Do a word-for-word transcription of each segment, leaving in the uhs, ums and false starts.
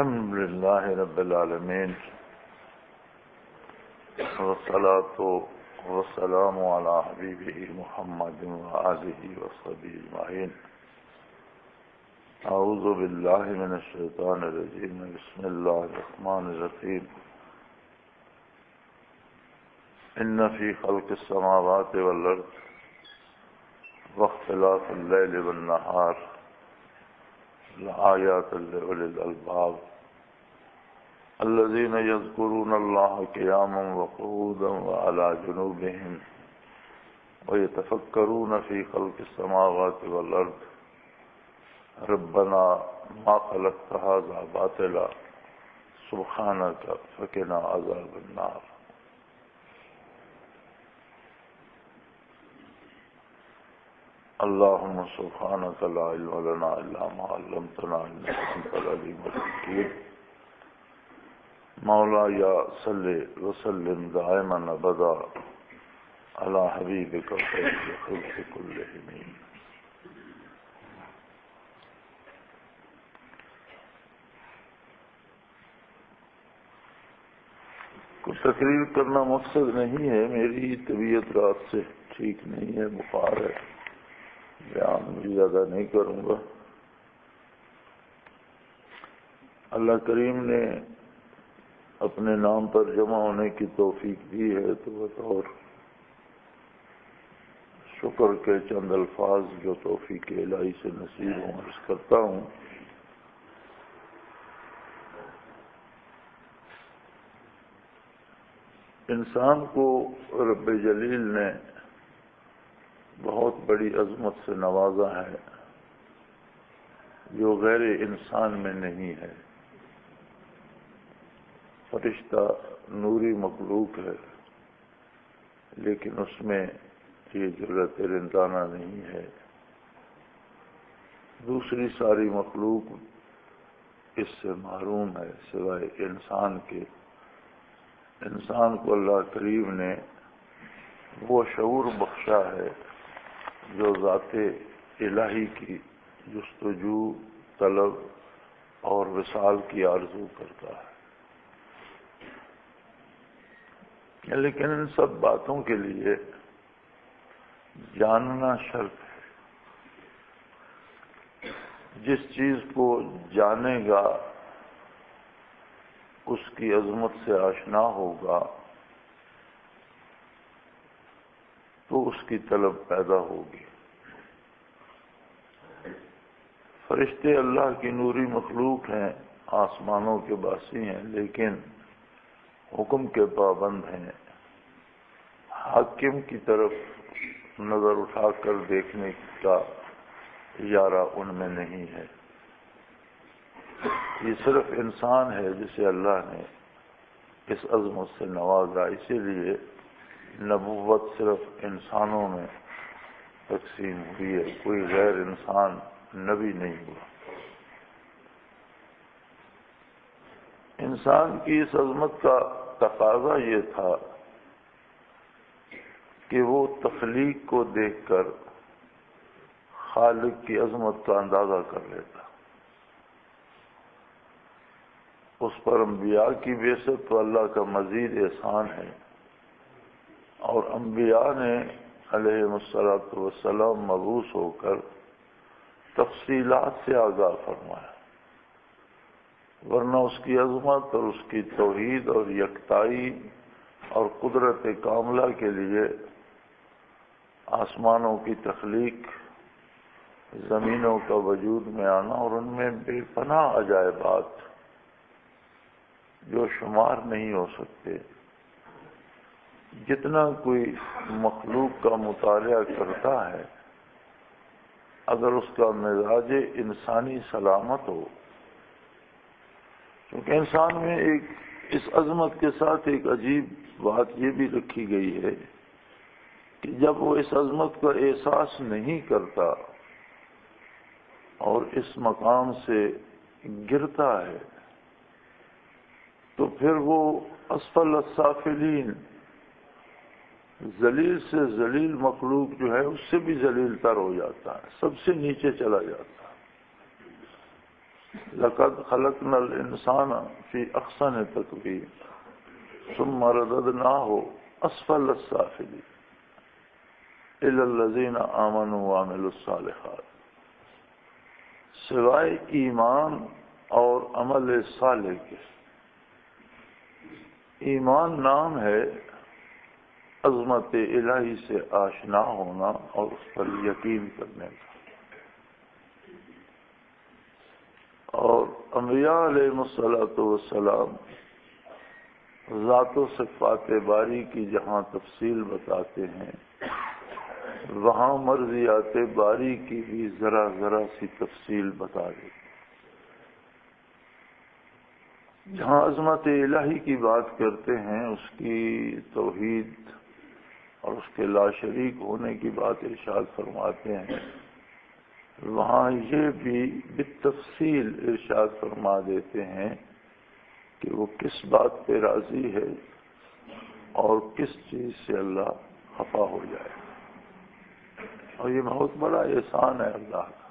الحمد لله رب العالمين والصلاة والسلام على حبيبه محمد وآله وصحبه أجمعين. أعوذ بالله من الشيطان الرجيم. بسم الله الرحمن الرحيم. إن في خلق السماوات والأرض واختلاف الليل والنهار لآيات لأولي الألباب الذين يذكرون الله قياما وقعودا وعلى جنوبهم ويتفكرون في خلق السماوات والأرض ربنا ما خلقت هذا باطلا سبحانك فقنا عذاب النار. اللهم سبحانك لا علم لنا إلا ما علمتنا إنك أنت العليم الحكيم. مولاي صل وسلم دائما أبدا على حبيبك خير الخلق كلهم. کوئی تقریر کرنا مقصد نہیں ہے. میری طبیعت رات سے ٹھیک نہیں ہے، بخار ہے، بیان بھی زیادہ نہیں کروں گا. اللہ کریم نے اپنے نام پر جمع ہونے کی توفیق دی ہے تو بطور شکر کے چند الفاظ جو توفیق الہی سے نصیب ہوں عرض کرتا ہوں. انسان کو رب جلیل نے بہت بڑی عظمت سے نوازا ہے جو غیر انسان میں نہیں ہے. فرشتہ نوری مخلوق ہے لیکن اس میں یہ جرأت رندانہ نہیں ہے. دوسری ساری مخلوق اس سے محروم ہے سوائے انسان کے. انسان کو اللہ کریم نے وہ شعور بخشا ہے جو ذات الہی کی جستجو، طلب اور وصال کی آرزو کرتا ہے. لیکن ان سب باتوں کے لیے جاننا شرط ہے. جس چیز کو جانے گا اس کی عظمت سے آشنا ہوگا تو اس کی طلب پیدا ہوگی. فرشتے اللہ کی نوری مخلوق ہیں، آسمانوں کے باسی ہیں، لیکن حکم کے پابند ہیں. حاکم کی طرف نظر اٹھا کر دیکھنے کا اجارہ ان میں نہیں ہے. یہ صرف انسان ہے جسے اللہ نے اس عظمت سے نوازا. اسی لیے نبوت صرف انسانوں میں تقسیم ہوئی ہے، کوئی غیر انسان نبی نہیں ہوا. انسان کی اس عظمت کا تقاضا یہ تھا کہ وہ تخلیق کو دیکھ کر خالق کی عظمت کا اندازہ کر لیتا. اس پر انبیاء کی بعثت تو اللہ کا مزید احسان ہے، اور انبیاء نے علیہم الصلاۃ والسلام مبعوث ہو کر تفصیلات سے آگاہ فرمایا، ورنہ اس کی عظمت اور اس کی توحید اور یکتائی اور قدرت کاملہ کے لیے آسمانوں کی تخلیق، زمینوں کا وجود میں آنا اور ان میں بے پناہ عجائبات جو شمار نہیں ہو سکتے. جتنا کوئی مخلوق کا مطالعہ کرتا ہے اگر اس کا مزاج انسانی سلامت ہو، کیونکہ انسان میں ایک اس عظمت کے ساتھ ایک عجیب بات یہ بھی رکھی گئی ہے کہ جب وہ اس عظمت کا احساس نہیں کرتا اور اس مقام سے گرتا ہے تو پھر وہ اسفل السافلین، ذلیل سے ذلیل مخلوق جو ہے اس سے بھی ذلیل تر ہو جاتا ہے، سب سے نیچے چلا جاتا ہے. لقد خلقنا الانسان فی احسن تقویم ثم رددناہ اسفل السافلین الا الذین آمنوا وعملوا الصالحات، سوائے ایمان اور عمل صالح کے۔ ایمان نام ہے عظمت الہی سے آشنا ہونا اور اس پر یقین کرنے کا، اور انبیاء علیہ الصلوۃ والسلام ذات و صفات باری کی جہاں تفصیل بتاتے ہیں، وہاں مرضیات باری کی بھی ذرا ذرا سی تفصیل بتا دیتے۔ جہاں عظمت الہی کی بات کرتے ہیں، اس کی توحید اور اس کے لا شریک ہونے کی بات ارشاد فرماتے ہیں، وہاں یہ بھی بالتفصیل ارشاد فرما دیتے ہیں کہ وہ کس بات پہ راضی ہے اور کس چیز سے اللہ خفا ہو جائے، اور یہ بہت بڑا احسان ہے اللہ کا۔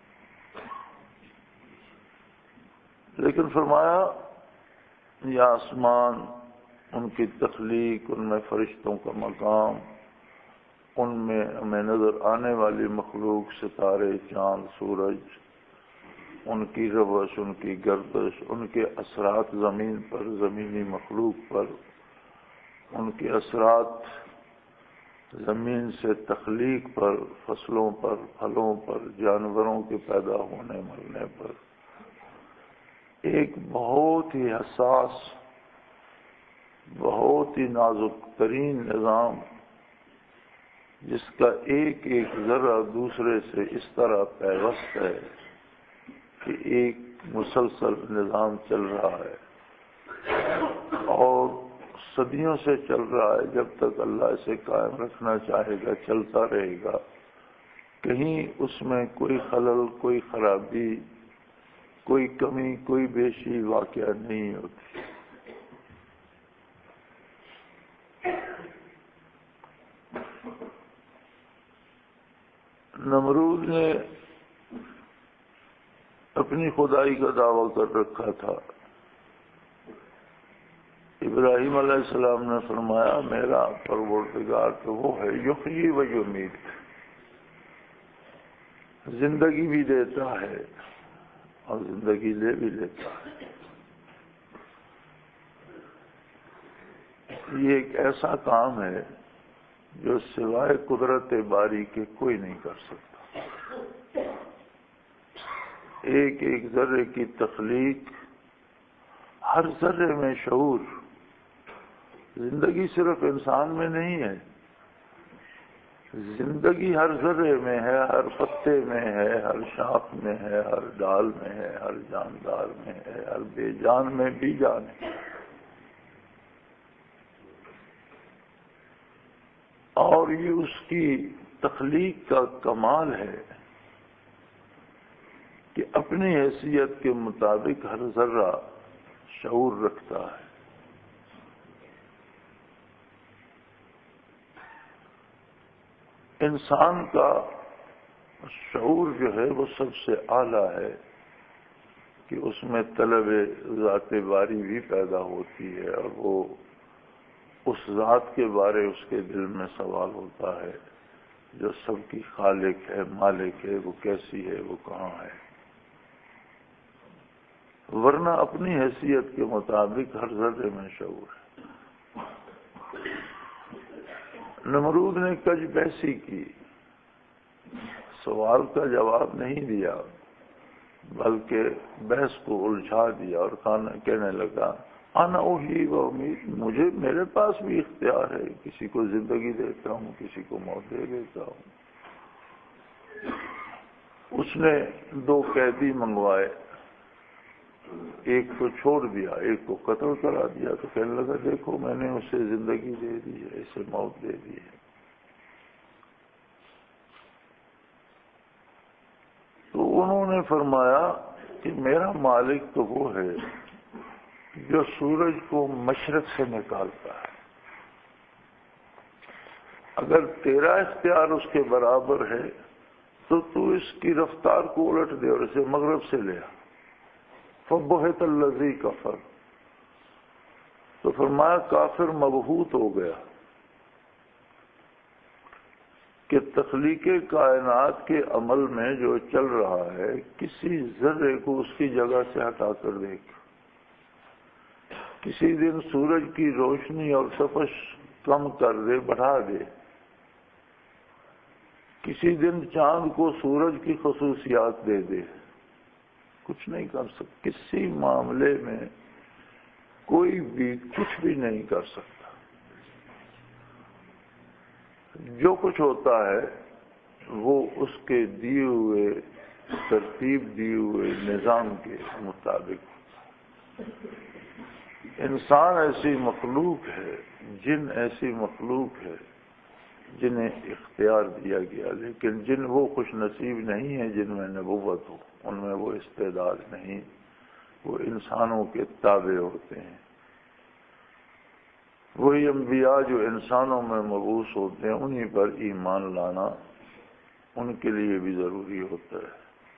لیکن فرمایا یہ آسمان، ان کی تخلیق، ان میں فرشتوں کا مقام، ان میں ہمیں نظر آنے والی مخلوق، ستارے، چاند، سورج، ان کی روش، ان کی گردش، ان کے اثرات زمین پر، زمینی مخلوق پر، ان کے اثرات زمین سے تخلیق پر، فصلوں پر، پھلوں پر، جانوروں کے پیدا ہونے مرنے پر، ایک بہت ہی حساس، بہت ہی نازک ترین نظام، جس کا ایک ایک ذرہ دوسرے سے اس طرح پیوست ہے کہ ایک مسلسل نظام چل رہا ہے اور صدیوں سے چل رہا ہے۔ جب تک اللہ اسے قائم رکھنا چاہے گا چلتا رہے گا، کہیں اس میں کوئی خلل، کوئی خرابی، کوئی کمی، کوئی بیشی واقعہ نہیں ہوتی۔ نمرود نے اپنی خدائی کا دعویٰ کر رکھا تھا۔ ابراہیم علیہ السلام نے فرمایا میرا پروردگار تو وہ ہے یحیی و یمیت، زندگی بھی دیتا ہے اور زندگی لے بھی لیتا ہے۔ یہ ایک ایسا کام ہے جو سوائے قدرت باری کے کوئی نہیں کر سکتا۔ ایک ایک ذرے کی تخلیق، ہر ذرے میں شعور۔ زندگی صرف انسان میں نہیں ہے، زندگی ہر ذرے میں ہے، ہر پتے میں ہے، ہر شاخ میں ہے، ہر ڈال میں ہے، ہر جاندار میں ہے، ہر بے جان میں بھی جان ہے۔ اور یہ اس کی تخلیق کا کمال ہے کہ اپنی حیثیت کے مطابق ہر ذرہ شعور رکھتا ہے۔ انسان کا شعور جو ہے وہ سب سے اعلیٰ ہے کہ اس میں طلب ذات باری بھی پیدا ہوتی ہے، اور وہ اس ذات کے بارے اس کے دل میں سوال ہوتا ہے جو سب کی خالق ہے، مالک ہے، وہ کیسی ہے، وہ کہاں ہے۔ ورنہ اپنی حیثیت کے مطابق ہر ذرے میں شعور ہے۔ نمرود نے کج بحثی کی، سوال کا جواب نہیں دیا بلکہ بحث کو الجھا دیا اور کہنے لگا انا احیی و امیت، مجھے میرے پاس بھی اختیار ہے، کسی کو زندگی دیتا ہوں، کسی کو موت دے دیتا ہوں۔ اس نے دو قیدی منگوائے، ایک کو چھوڑ دیا، ایک کو قتل کرا دیا، تو کہنے لگا دیکھو میں نے اسے زندگی دے دی ہے، اسے موت دے دی ہے۔ تو انہوں نے فرمایا کہ میرا مالک تو وہ ہے جو سورج کو مشرق سے نکالتا ہے، اگر تیرا اختیار اس کے برابر ہے تو تو اس کی رفتار کو الٹ دے اور اسے مغرب سے لے آ۔ فبہت الذی کفر، تو فرمایا کافر مبہوت ہو گیا کہ تخلیق کائنات کے عمل میں جو چل رہا ہے کسی ذرے کو اس کی جگہ سے ہٹا کر دیکھ، کسی دن سورج کی روشنی اور تپش کم کر دے، بڑھا دے، کسی دن چاند کو سورج کی خصوصیات دے دے، کچھ نہیں کر سکتا، کسی معاملے میں کوئی بھی کچھ بھی نہیں کر سکتا۔ جو کچھ ہوتا ہے وہ اس کے دیے ہوئے ترتیب دیے ہوئے نظام کے مطابق۔ انسان ایسی مخلوق ہے، جن ایسی مخلوق ہے جنہیں اختیار دیا گیا، لیکن جن وہ خوش نصیب نہیں ہیں جن میں نبوت ہو، ان میں وہ استعداد نہیں، وہ انسانوں کے تابع ہوتے ہیں۔ وہی انبیاء جو انسانوں میں مبعوث ہوتے ہیں انہی پر ایمان لانا ان کے لیے بھی ضروری ہوتا ہے۔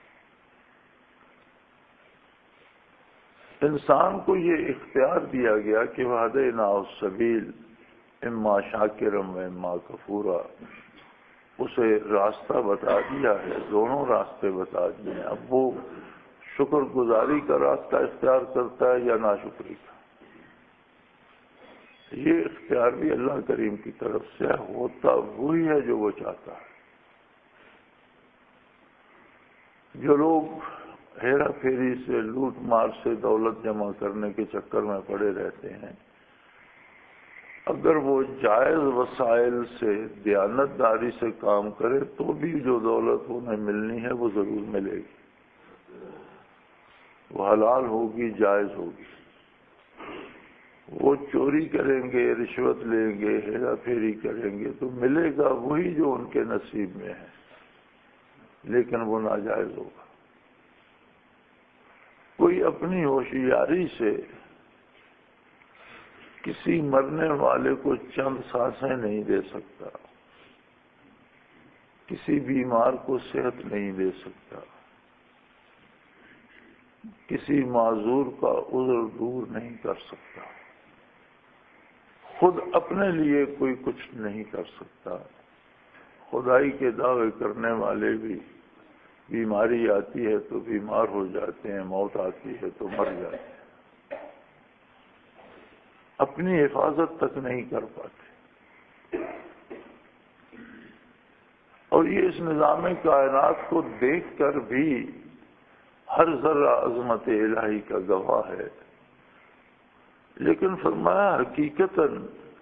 انسان کو یہ اختیار دیا گیا کہ وَهَدَيْنَاهُ السَّبِيلَ اما شاکرا و اما کفورا، اسے راستہ بتا دیا ہے، دونوں راستے بتا دیے ہیں، اب وہ شکر گزاری کا راستہ اختیار کرتا ہے یا ناشکری کا۔ یہ اختیار بھی اللہ کریم کی طرف سے ہوتا وہی ہے جو وہ چاہتا ہے۔ جو لوگ ہیرا پھیری سے، لوٹ مار سے دولت جمع کرنے کے چکر میں پڑے رہتے ہیں، اگر وہ جائز وسائل سے دیانت داری سے کام کرے تو بھی جو دولت انہیں ملنی ہے وہ ضرور ملے گی، وہ حلال ہوگی، جائز ہوگی۔ وہ چوری کریں گے، رشوت لیں گے، ہیرا پھیری کریں گے تو ملے گا وہی جو ان کے نصیب میں ہے، لیکن وہ ناجائز ہوگا۔ کوئی اپنی ہوشیاری سے کسی مرنے والے کو چند سانسیں نہیں دے سکتا، کسی بیمار کو صحت نہیں دے سکتا، کسی معذور کا عذر دور نہیں کر سکتا، خود اپنے لیے کوئی کچھ نہیں کر سکتا۔ خدائی کے دعوے کرنے والے بھی بیماری آتی ہے تو بیمار ہو جاتے ہیں، موت آتی ہے تو مر جاتے ہیں، اپنی حفاظت تک نہیں کر پاتے۔ اور یہ اس نظام کائنات کو دیکھ کر بھی ہر ذرہ عظمت الہی کا گواہ ہے، لیکن فرمایا حقیقتاً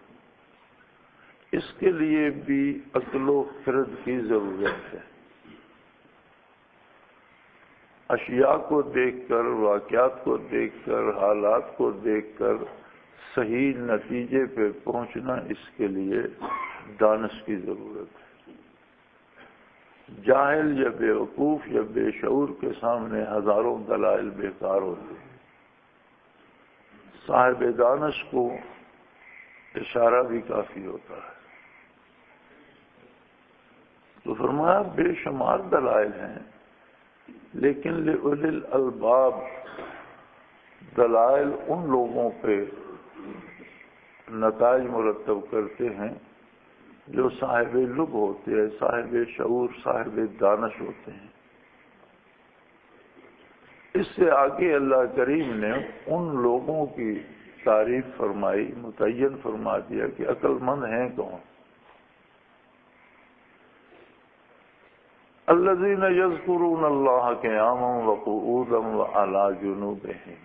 اس کے لیے بھی عقل و خرد کی ضرورت ہے۔ اشیاء کو دیکھ کر، واقعات کو دیکھ کر، حالات کو دیکھ کر صحیح نتیجے پہ پہنچنا، اس کے لیے دانش کی ضرورت ہے۔ جاہل یا بے وقوف یا بے شعور کے سامنے ہزاروں دلائل بیکار ہوتے ہیں، صاحب دانش کو اشارہ بھی کافی ہوتا ہے۔ تو فرمایا بے شمار دلائل ہیں، لیکن لِأُولِي الْأَلْبَابِ دلائل ان لوگوں پہ نتائج مرتب کرتے ہیں جو صاحب لب ہوتے ہیں، صاحب شعور، صاحب دانش ہوتے ہیں۔ اس سے آگے اللہ کریم نے ان لوگوں کی تعریف فرمائی، متعین فرما دیا کہ عقل مند ہیں کون؟ الذین یذکرون اللہ قیاما وقعودا وعلی جنوبہم،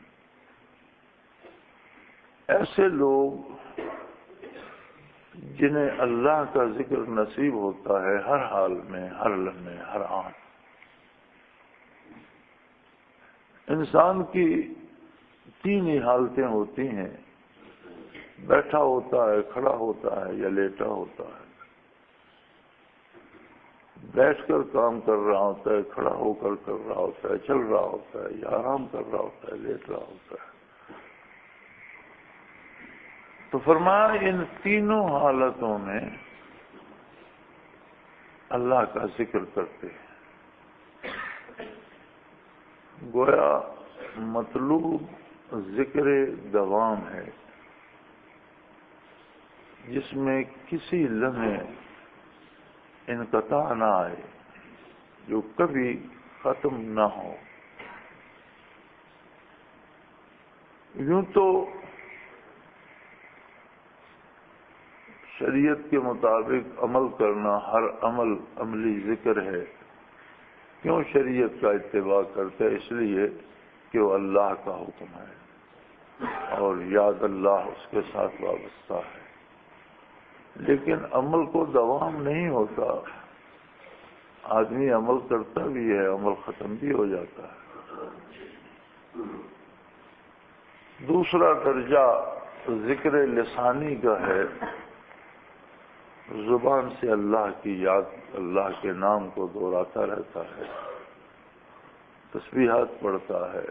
ایسے لوگ جنہیں اللہ کا ذکر نصیب ہوتا ہے ہر حال میں، ہر لمحے، ہر آن۔ انسان کی تین ہی حالتیں ہوتی ہیں، بیٹھا ہوتا ہے، کھڑا ہوتا ہے یا لیٹا ہوتا ہے۔ بیٹھ کر کام کر رہا ہوتا ہے، کھڑا ہو کر کر رہا ہوتا ہے، چل رہا ہوتا ہے یا آرام کر رہا ہوتا ہے، لیٹ رہا ہوتا ہے۔ تو فرمایا ان تینوں حالتوں میں اللہ کا ذکر کرتے ہیں۔ گویا مطلوب ذکر دوام ہے جس میں کسی لمحے انقطاع نہ آئے، جو کبھی ختم نہ ہو۔ یوں تو شریعت کے مطابق عمل کرنا ہر عمل عملی ذکر ہے۔ کیوں شریعت کا اتباع کرتے؟ اس لیے کہ وہ اللہ کا حکم ہے اور یاد اللہ اس کے ساتھ وابستہ ہے۔ لیکن عمل کو دوام نہیں ہوتا، آدمی عمل کرتا بھی ہے، عمل ختم بھی ہو جاتا ہے۔ دوسرا درجہ ذکر لسانی کا ہے، زبان سے اللہ کی یاد، اللہ کے نام کو دہراتا رہتا ہے، تسبیحات پڑھتا ہے،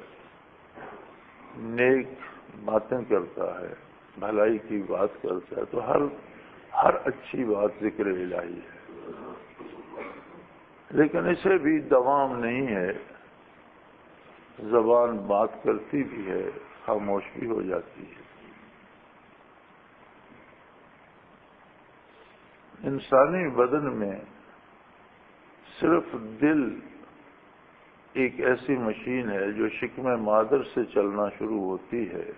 نیک باتیں کرتا ہے، بھلائی کی بات کرتا ہے، تو ہر ہر اچھی بات ذکر الہی ہے۔ لیکن اسے بھی دوام نہیں ہے، زبان بات کرتی بھی ہے، خاموش بھی ہو جاتی ہے۔ انسانی بدن میں صرف دل ایک ایسی مشین ہے جو شکم مادر سے چلنا شروع ہوتی ہے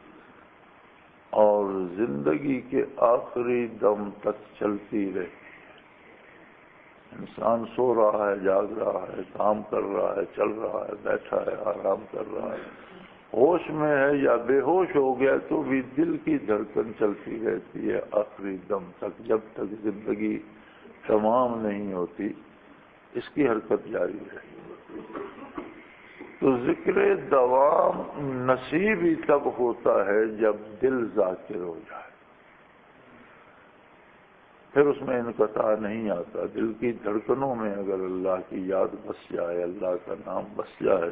اور زندگی کے آخری دم تک چلتی رہتی ہے۔ انسان سو رہا ہے، جاگ رہا ہے، کام کر رہا ہے، چل رہا ہے، بیٹھا ہے، آرام کر رہا ہے، ہوش میں ہے یا بے ہوش ہو گیا تو بھی دل کی دھڑکن چلتی رہتی ہے آخری دم تک، جب تک زندگی تمام نہیں ہوتی اس کی حرکت جاری رہے۔ تو ذکر دوام نصیب ہی تب ہوتا ہے جب دل ذاکر ہو جائے، پھر اس میں انقطاع نہیں آتا۔ دل کی دھڑکنوں میں اگر اللہ کی یاد بس جائے، اللہ کا نام بس جائے،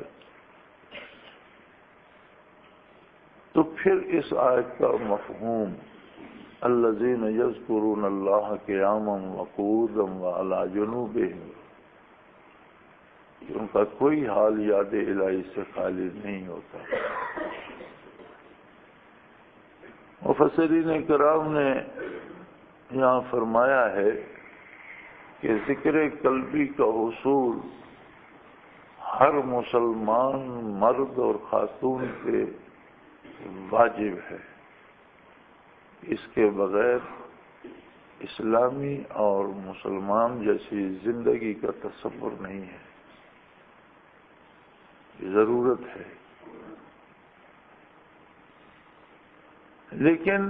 تو پھر اس آیت کا مفہوم الذین یذکرون اللہ قیاما وقعودا وعلی جنوبہم، کہ ان کا کوئی حال یاد الہی سے خالی نہیں ہوتا۔ مفسرین کرام نے یہاں فرمایا ہے کہ ذکر قلبی کا حصول ہر مسلمان مرد اور خاتون پہ واجب ہے، اس کے بغیر اسلامی اور مسلمان جیسی زندگی کا تصور نہیں ہے، ضرورت ہے۔ لیکن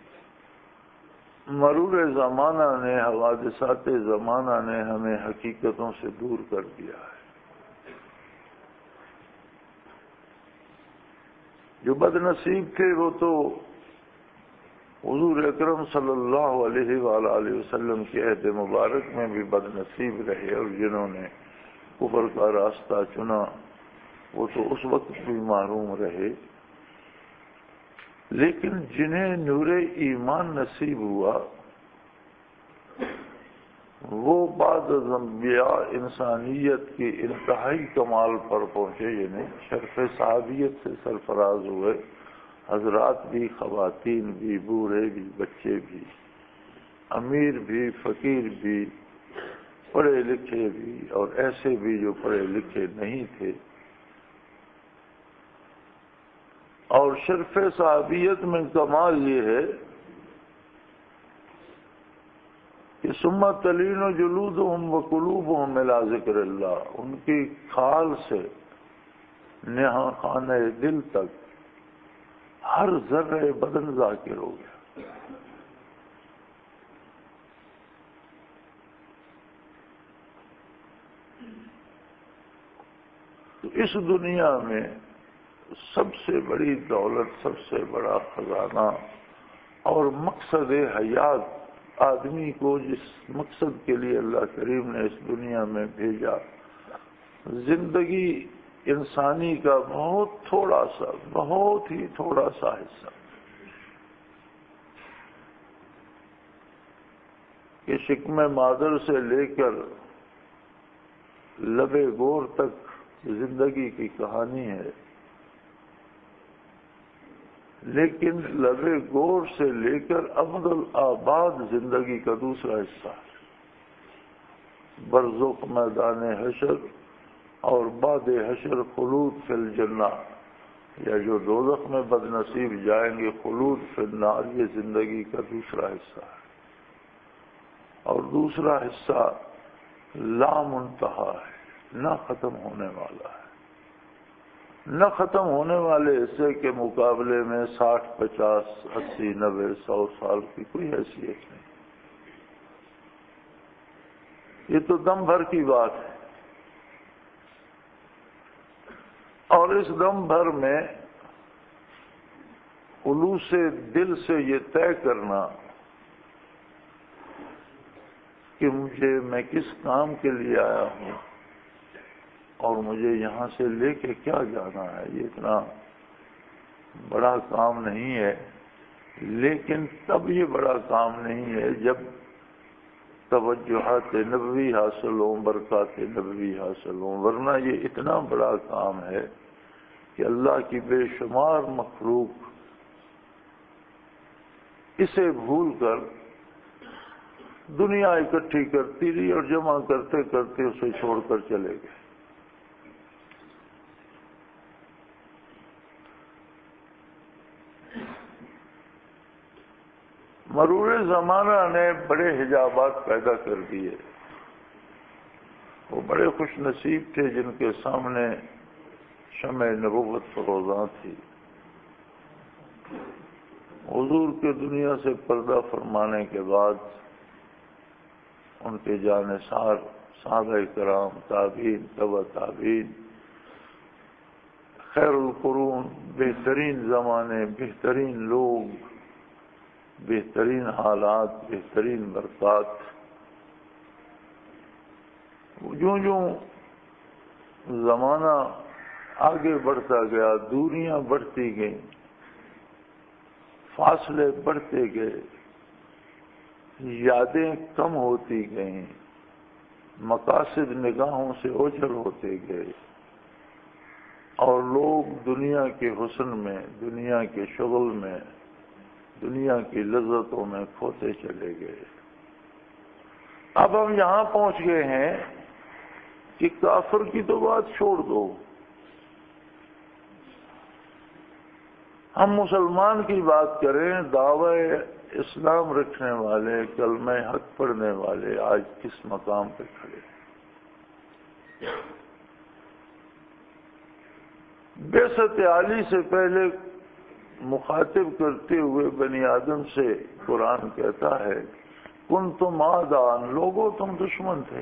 مرور زمانہ نے، حوادثات زمانہ نے ہمیں حقیقتوں سے دور کر دیا ہے۔ جو بد نصیب تھے وہ تو حضور اکرم صلی اللہ علیہ وآلہ وسلم کے عہد مبارک میں بھی بد نصیب رہے، اور جنہوں نے کفر کا راستہ چنا وہ تو اس وقت بھی محروم رہے۔ لیکن جنہیں نور ایمان نصیب ہوا وہ بعد از انبیاء انسانیت کی انتہائی کمال پر پہنچے، یعنی شرف صحابیت سے سرفراز ہوئے، حضرات بھی، خواتین بھی، بوڑھے بھی، بچے بھی، امیر بھی، فقیر بھی، پڑھے لکھے بھی اور ایسے بھی جو پڑھے لکھے نہیں تھے۔ اور شرف صحابیت میں کمال یہ ہے کہ ثم تلین جلودہم وقلوبہم الی ذکر اللہ، ان کی کھال سے نہاں خانہ دل تک ہر ذرہ بدن ذاکر ہو گیا۔ تو اس دنیا میں سب سے بڑی دولت، سب سے بڑا خزانہ اور مقصد حیات، آدمی کو جس مقصد کے لیے اللہ کریم نے اس دنیا میں بھیجا، زندگی انسانی کا بہت تھوڑا سا، بہت ہی تھوڑا سا حصہ، کہ شکم مادر سے لے کر لب گور تک زندگی کی کہانی ہے، لیکن لبے گور سے لے کر ابد الآباد زندگی کا دوسرا حصہ ہے۔ برزخ میدان حشر اور بعد حشر خلود فی الجنہ، یا جو دوزخ میں بد نصیب جائیں گے خلود فی النار، یہ زندگی کا دوسرا حصہ ہے۔ اور دوسرا حصہ لا منتہا ہے، نہ ختم ہونے والا ہے۔ نہ ختم ہونے والے حصے کے مقابلے میں ساٹھ پچاس اسی نبے سو سال کی کوئی حیثیت نہیں۔ یہ تو دم بھر کی بات ہے، اور اس دم بھر میں خلوص دل سے یہ طے کرنا کہ مجھے میں کس کام کے لیے آیا ہوں اور مجھے یہاں سے لے کے کیا جانا ہے، یہ اتنا بڑا کام نہیں ہے۔ لیکن تب یہ بڑا کام نہیں ہے جب توجہات نبوی حاصل ہوں، برکات نبوی حاصل ہوں، ورنہ یہ اتنا بڑا کام ہے کہ اللہ کی بے شمار مخلوق اسے بھول کر دنیا اکٹھی کرتی رہی اور جمع کرتے کرتے اسے چھوڑ کر چلے گئے۔ مرور زمانہ نے بڑے حجابات پیدا کر دیے۔ وہ بڑے خوش نصیب تھے جن کے سامنے شمع نبوت فروزاں تھی۔ حضور کے دنیا سے پردہ فرمانے کے بعد ان کے جانثار صحابہ کرام، تابعین، تبع تابعین، خیر القرون، بہترین زمانے، بہترین لوگ، بہترین حالات، بہترین برکات، جو جو زمانہ آگے بڑھتا گیا، دوریاں بڑھتی گئیں، فاصلے بڑھتے گئے، یادیں کم ہوتی گئیں، مقاصد نگاہوں سے اوجھل ہوتے گئے، اور لوگ دنیا کے حسن میں، دنیا کے شغل میں، دنیا کی لذتوں میں کھوتے چلے گئے۔ اب ہم یہاں پہنچ گئے ہیں کہ کافر کی تو بات چھوڑ دو، ہم مسلمان کی بات کریں، دعوی اسلام رکھنے والے، کلمہ حق پڑھنے والے آج کس مقام پہ کھڑے ہیں؟ بعثت عالی سے پہلے مخاطب کرتے ہوئے بنی آدم سے قرآن کہتا ہے کن تم آدان، لوگوں تم دشمن تھے،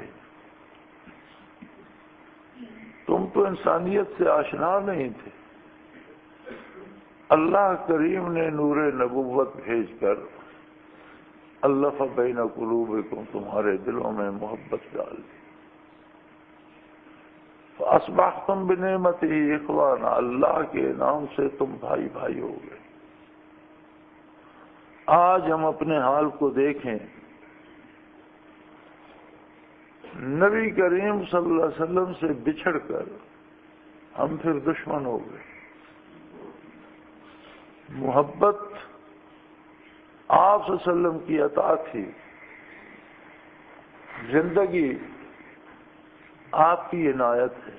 تم تو انسانیت سے آشنا نہیں تھے۔ اللہ کریم نے نور نبوت بھیج کر الف بین قلوبکم، تمہارے دلوں میں محبت ڈال دی۔ فاصبحتم بنعمتہ اخوانا، اللہ کے نام سے تم بھائی بھائی ہو گئے۔ آج ہم اپنے حال کو دیکھیں، نبی کریم صلی اللہ علیہ وسلم سے بچھڑ کر ہم پھر دشمن ہو گئے۔ محبت آپ صلی اللہ علیہ وسلم کی عطا تھی، زندگی آپ کی عنایت ہے،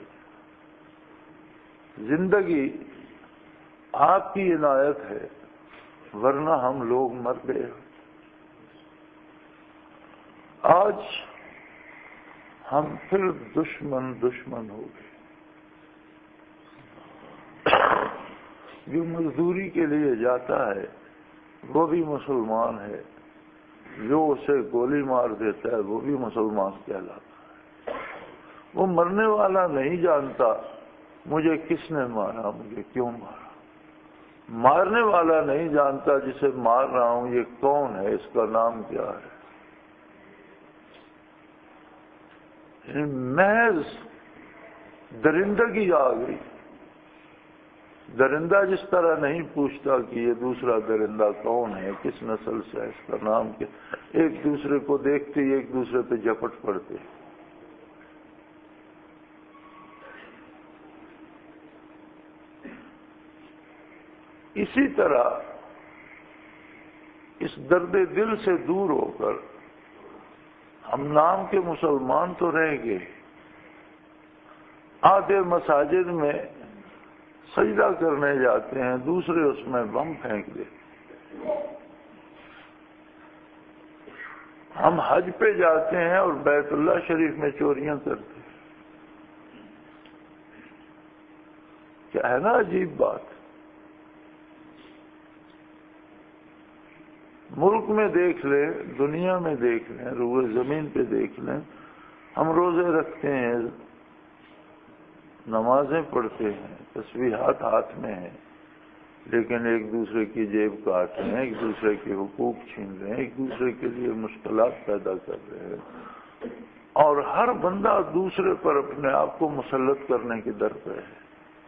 زندگی آپ کی عنایت ہے، ورنہ ہم لوگ مر گئے۔ آج ہم پھر دشمن دشمن ہو گئے۔ جو مزدوری کے لیے جاتا ہے وہ بھی مسلمان ہے، جو اسے گولی مار دیتا ہے وہ بھی مسلمان کہلاتا ہے۔ وہ مرنے والا نہیں جانتا مجھے کس نے مارا، مجھے کیوں مارا۔ مارنے والا نہیں جانتا جسے مار رہا ہوں یہ کون ہے، اس کا نام کیا ہے۔ محض درندگی آ گئی۔ درندہ جس طرح نہیں پوچھتا کہ یہ دوسرا درندہ کون ہے، کس نسل سے ہے، اس کا نام کیا، ایک دوسرے کو دیکھتے ہی ایک دوسرے پہ جھپٹ پڑتے۔ اسی طرح اس درد دل سے دور ہو کر ہم نام کے مسلمان تو رہ گئے، آدھے مساجد میں سجدہ کرنے جاتے ہیں، دوسرے اس میں بم پھینک دیتے۔ ہم حج پہ جاتے ہیں اور بیت اللہ شریف میں چوریاں کرتے ہیں۔ کیا ہے نا عجیب بات۔ ملک میں دیکھ لیں، دنیا میں دیکھ لیں، روئے زمین پہ دیکھ لیں، ہم روزے رکھتے ہیں، نمازیں پڑھتے ہیں، تسبیحات ہاتھ میں ہیں، لیکن ایک دوسرے کی جیب کاٹ رہے ہیں، ایک دوسرے کے حقوق چھین رہے ہیں، ایک دوسرے کے لیے مشکلات پیدا کر رہے ہیں، اور ہر بندہ دوسرے پر اپنے آپ کو مسلط کرنے کی در پہ ہے۔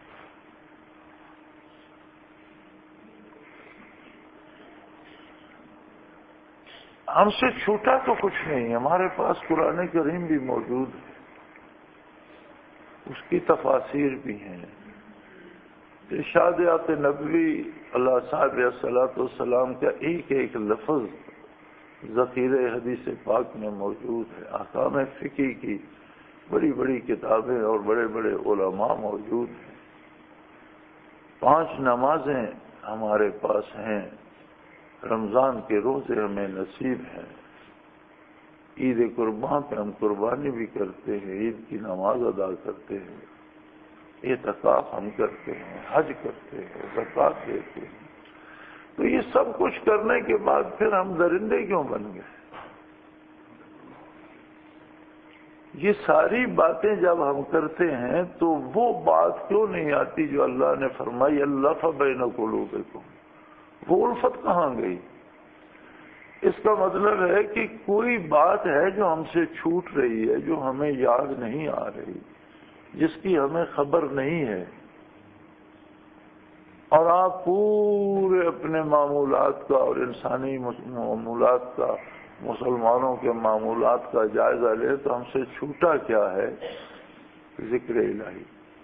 ہم سے چھوٹا تو کچھ نہیں، ہمارے پاس قرآن کریم بھی موجود ہے، اس کی تفاسیر بھی ہیں، ارشادات نبوی اللہ صاحب صلاۃ والسلام کا ایک ایک لفظ ذخیرہ حدیث پاک میں موجود ہے، احکام فقہ کی بڑی بڑی کتابیں اور بڑے بڑے علماء موجود ہیں۔ پانچ نمازیں ہمارے پاس ہیں، رمضان کے روزے ہمیں نصیب ہیں، عید قربان پہ ہم قربانی بھی کرتے ہیں، عید کی نماز ادا کرتے ہیں، اعتکاف ہم کرتے ہیں، حج کرتے ہیں، زکوٰۃ دیتے ہیں۔ تو یہ سب کچھ کرنے کے بعد پھر ہم درندے کیوں بن گئے؟ یہ ساری باتیں جب ہم کرتے ہیں تو وہ بات کیوں نہیں آتی جو اللہ نے فرمائی الف بین قلوبکم؟ وہ الفت کہاں گئی؟ اس کا مطلب ہے کہ کوئی بات ہے جو ہم سے چھوٹ رہی ہے، جو ہمیں یاد نہیں آ رہی، جس کی ہمیں خبر نہیں ہے، اور آپ پورے اپنے معمولات کا اور انسانی معمولات کا، مسلمانوں کے معمولات کا جائزہ لیں تو ہم سے چھوٹا کیا ہے؟ ذکر الہی۔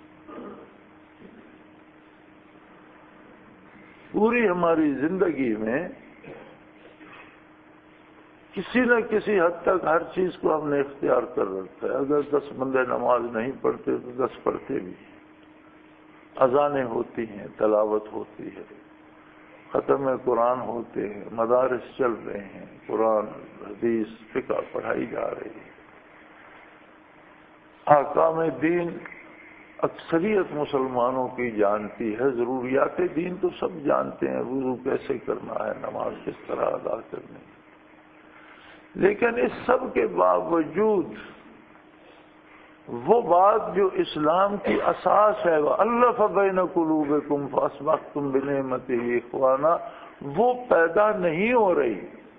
پوری ہماری زندگی میں کسی نہ کسی حد تک ہر چیز کو ہم نے اختیار کر رکھا ہے۔ اگر دس بندے نماز نہیں پڑھتے تو دس پڑھتے بھی، اذانیں ہوتی ہیں، تلاوت ہوتی ہے، ختم قرآن ہوتے ہیں، مدارس چل رہے ہیں، قرآن حدیث فقہ پڑھائی جا رہی ہے، احکام دین اکثریت مسلمانوں کی جانتی ہے، ضروریات دین تو سب جانتے ہیں، وضو کیسے کرنا ہے، نماز کس طرح ادا کرنی ہے، لیکن اس سب کے باوجود وہ بات جو اسلام کی اساس ہے، وَأَلَّفَ بَيْنَ قُلُوبِكُمْ فَأَصْبَحْتُمْ بِنِعْمَتِهِ إِخْوَانًا، وہ پیدا نہیں ہو رہی۔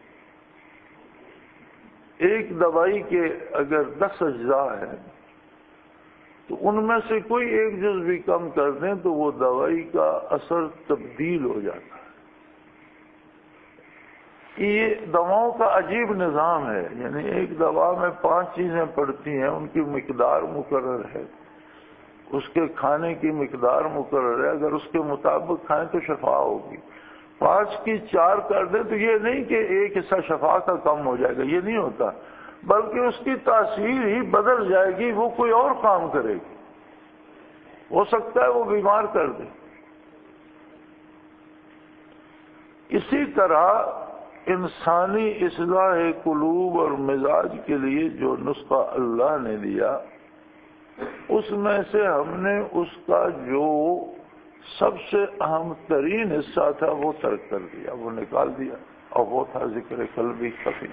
ایک دوائی کے اگر دس اجزاء ہیں تو ان میں سے کوئی ایک جز بھی کم کر دیں تو وہ دوائی کا اثر تبدیل ہو جاتا ہے۔ یہ دواؤں کا عجیب نظام ہے، یعنی ایک دوا میں پانچ چیزیں پڑتی ہیں، ان کی مقدار مقرر ہے، اس کے کھانے کی مقدار مقرر ہے، اگر اس کے مطابق کھائیں تو شفا ہوگی۔ پانچ کی چار کر دیں تو یہ نہیں کہ ایک حصہ شفا کا کم ہو جائے گا، یہ نہیں ہوتا، بلکہ اس کی تاثیر ہی بدل جائے گی، وہ کوئی اور کام کرے گی، ہو سکتا ہے وہ بیمار کر دے۔ اسی طرح انسانی اصلاح قلوب اور مزاج کے لیے جو نسخہ اللہ نے دیا، اس میں سے ہم نے اس کا جو سب سے اہم ترین حصہ تھا وہ ترک کر دیا، وہ نکال دیا، اور وہ تھا ذکر قلبی خفی۔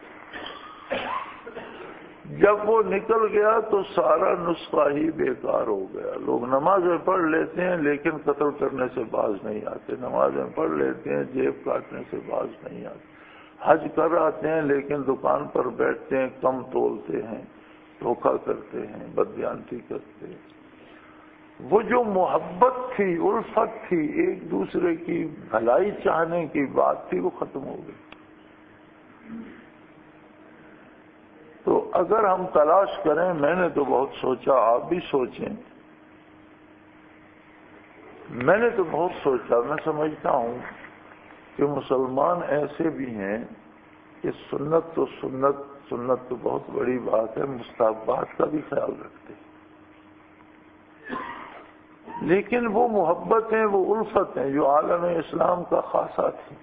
جب وہ نکل گیا تو سارا نسخہ ہی بیکار ہو گیا۔ لوگ نمازیں پڑھ لیتے ہیں لیکن قتل کرنے سے باز نہیں آتے، نمازیں پڑھ لیتے ہیں جیب کاٹنے سے باز نہیں آتے، حج کر آتے ہیں لیکن دکان پر بیٹھتے ہیں، کم تولتے ہیں، دھوکہ کرتے ہیں، بددیانتی کرتے ہیں۔ وہ جو محبت تھی، الفت تھی، ایک دوسرے کی بھلائی چاہنے کی بات تھی، وہ ختم ہو گئی۔ تو اگر ہم تلاش کریں، میں نے تو بہت سوچا، آپ بھی سوچیں میں نے تو بہت سوچا، میں سمجھتا ہوں کہ مسلمان ایسے بھی ہیں کہ سنت تو سنت سنت تو بہت بڑی بات ہے، مستحبات کا بھی خیال رکھتے ہیں، لیکن وہ محبت ہیں، وہ الفت ہیں جو عالم اسلام کا خاصہ تھی،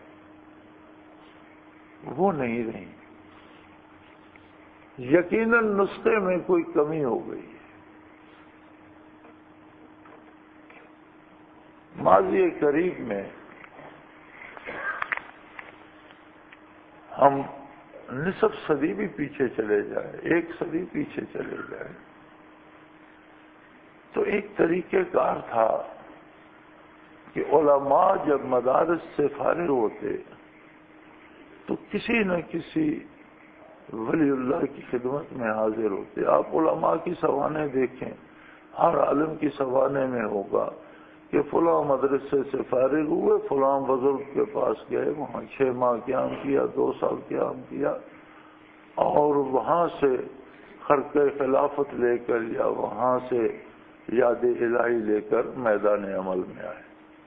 وہ نہیں رہی۔ یقیناً نسخے میں کوئی کمی ہو گئی ہے۔ ماضی قریب میں ہم نصف صدی بھی پیچھے چلے جائیں، ایک صدی پیچھے چلے جائیں، تو ایک طریقہ کار تھا کہ علماء جب مدارس سے فارغ ہوتے تو کسی نہ کسی ولی اللہ کی خدمت میں حاضر ہوتے۔ آپ علماء کی سوانح دیکھیں، ہر عالم کی سوانح میں ہوگا کہ فلاں مدرسے سے فارغ ہوئے، فلاں بزرگ کے پاس گئے، وہاں چھ ماہ قیام کیا، دو سال قیام کیا، اور وہاں سے خرقہ خلافت لے کر یا وہاں سے یاد الہی لے کر میدان عمل میں آئے۔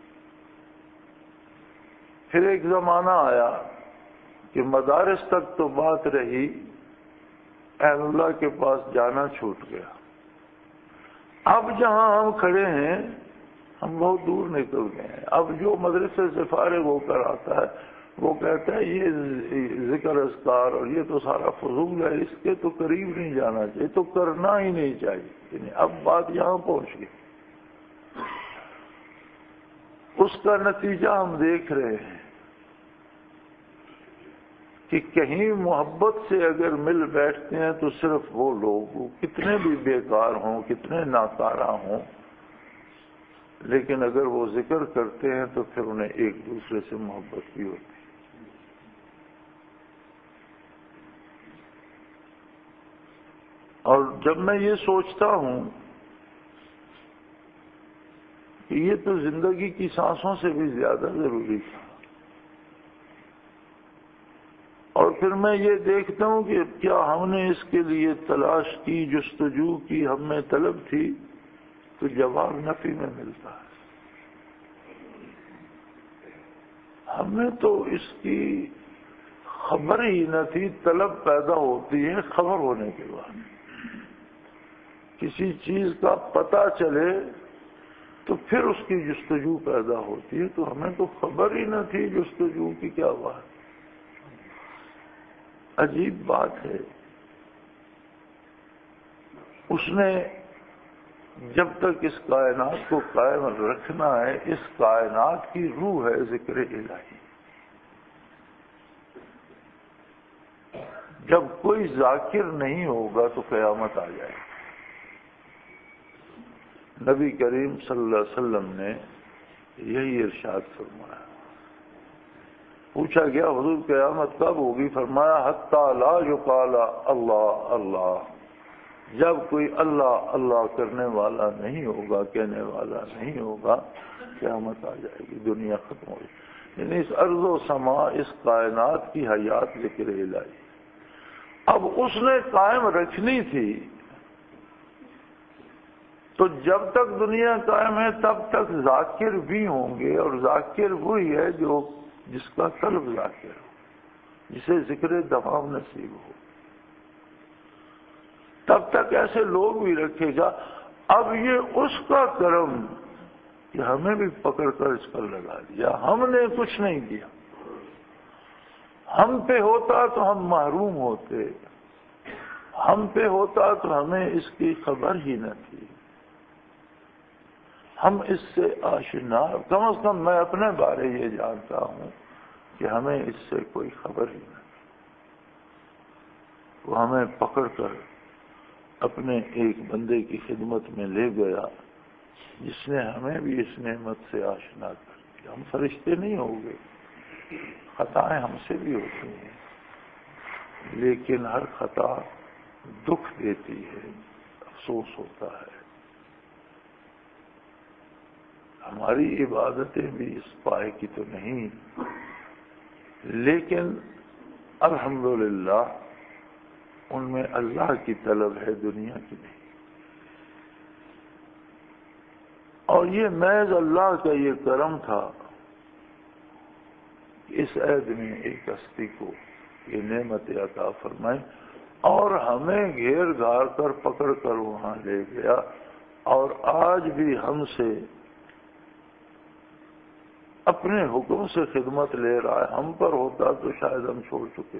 پھر ایک زمانہ آیا کہ مدارس تک تو بات رہی، اہل اللہ کے پاس جانا چھوٹ گیا۔ اب جہاں ہم کھڑے ہیں ہم بہت دور نکل گئے ہیں۔ اب جو مدرسے سے فارغ ہو کر آتا ہے وہ کہتا ہے یہ ذکر اذکار اور یہ تو سارا فضول ہے، اس کے تو قریب نہیں جانا چاہیے، تو کرنا ہی نہیں چاہیے۔ یعنی اب بات یہاں پہنچ گئی۔ اس کا نتیجہ ہم دیکھ رہے ہیں کہ کہیں محبت سے اگر مل بیٹھتے ہیں تو صرف وہ لوگ، وہ کتنے بھی بیکار ہوں، کتنے ناکارہ ہوں، لیکن اگر وہ ذکر کرتے ہیں تو پھر انہیں ایک دوسرے سے محبت بھی ہوتی ہے۔ اور جب میں یہ سوچتا ہوں کہ یہ تو زندگی کی سانسوں سے بھی زیادہ ضروری تھا، اور پھر میں یہ دیکھتا ہوں کہ کیا ہم نے اس کے لیے تلاش کی، جستجو کی، ہم میں طلب تھی، تو جواب نفی میں ملتا ہے۔ ہمیں تو اس کی خبر ہی نہ تھی، طلب پیدا ہوتی ہے خبر ہونے کے بعد۔ کسی چیز کا پتہ چلے تو پھر اس کی جستجو پیدا ہوتی ہے، تو ہمیں تو خبر ہی نہ تھی جستجو کی کیا بات۔ عجیب بات ہے، اس نے جب تک اس کائنات کو قائم رکھنا ہے، اس کائنات کی روح ہے ذکر الہی۔ جب کوئی ذاکر نہیں ہوگا تو قیامت آ جائے گی۔ نبی کریم صلی اللہ علیہ وسلم نے یہی ارشاد فرمایا۔ پوچھا گیا حضور قیامت کب ہوگی؟ فرمایا حتی لا یقال اللہ اللہ، جب کوئی اللہ اللہ کرنے والا نہیں ہوگا، کہنے والا نہیں ہوگا، قیامت آ جائے گی، دنیا ختم ہو جائے گی۔ یعنی اس ارض و سما، اس کائنات کی حیات ذکر الہی۔ اب اس نے قائم رکھنی تھی، تو جب تک دنیا قائم ہے تب تک ذاکر بھی ہوں گے، اور ذاکر وہی ہے جو جس کا قلب ذاکر ہو، جسے ذکر دوام نصیب ہو، تب تک ایسے لوگ بھی رکھے گا۔ اب یہ اس کا کرم کہ ہمیں بھی پکڑ کر اس پر لگا دیا، ہم نے کچھ نہیں کیا۔ ہم پہ ہوتا تو ہم محروم ہوتے، ہم پہ ہوتا تو ہمیں اس کی خبر ہی نہ تھی، ہم اس سے آشنا، کم از کم میں اپنے بارے یہ جانتا ہوں کہ ہمیں اس سے کوئی خبر ہی نہ تھی۔ وہ ہمیں پکڑ کر اپنے ایک بندے کی خدمت میں لے گیا جس نے ہمیں بھی اس نعمت سے آشنا کر دیا۔ ہم فرشتے نہیں ہو گئے، خطائیں ہم سے بھی ہوتی ہیں، لیکن ہر خطا دکھ دیتی ہے، افسوس ہوتا ہے۔ ہماری عبادتیں بھی اس پائے کی تو نہیں، لیکن الحمدللہ ان میں اللہ کی طلب ہے، دنیا کی نہیں۔ اور یہ محض اللہ کا یہ کرم تھا کہ اس عہد میں ایک ہستی کو یہ نعمت عطا فرمائی اور ہمیں گھیر گھار کر پکڑ کر وہاں لے گیا، اور آج بھی ہم سے اپنے حکم سے خدمت لے رہا ہے۔ ہم پر ہوتا تو شاید ہم چھوڑ چکے۔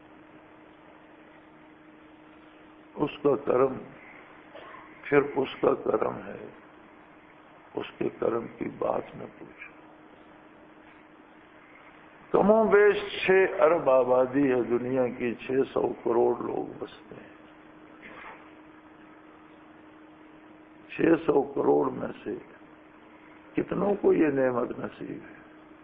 اس کا کرم پھر اس کا کرم ہے، اس کے کرم کی بات نہ پوچھو۔ کم و بیش چھ ارب آبادی ہے دنیا کی، چھ سو کروڑ لوگ بستے ہیں۔ چھ سو کروڑ میں سے کتنوں کو یہ نعمت نصیب ہے؟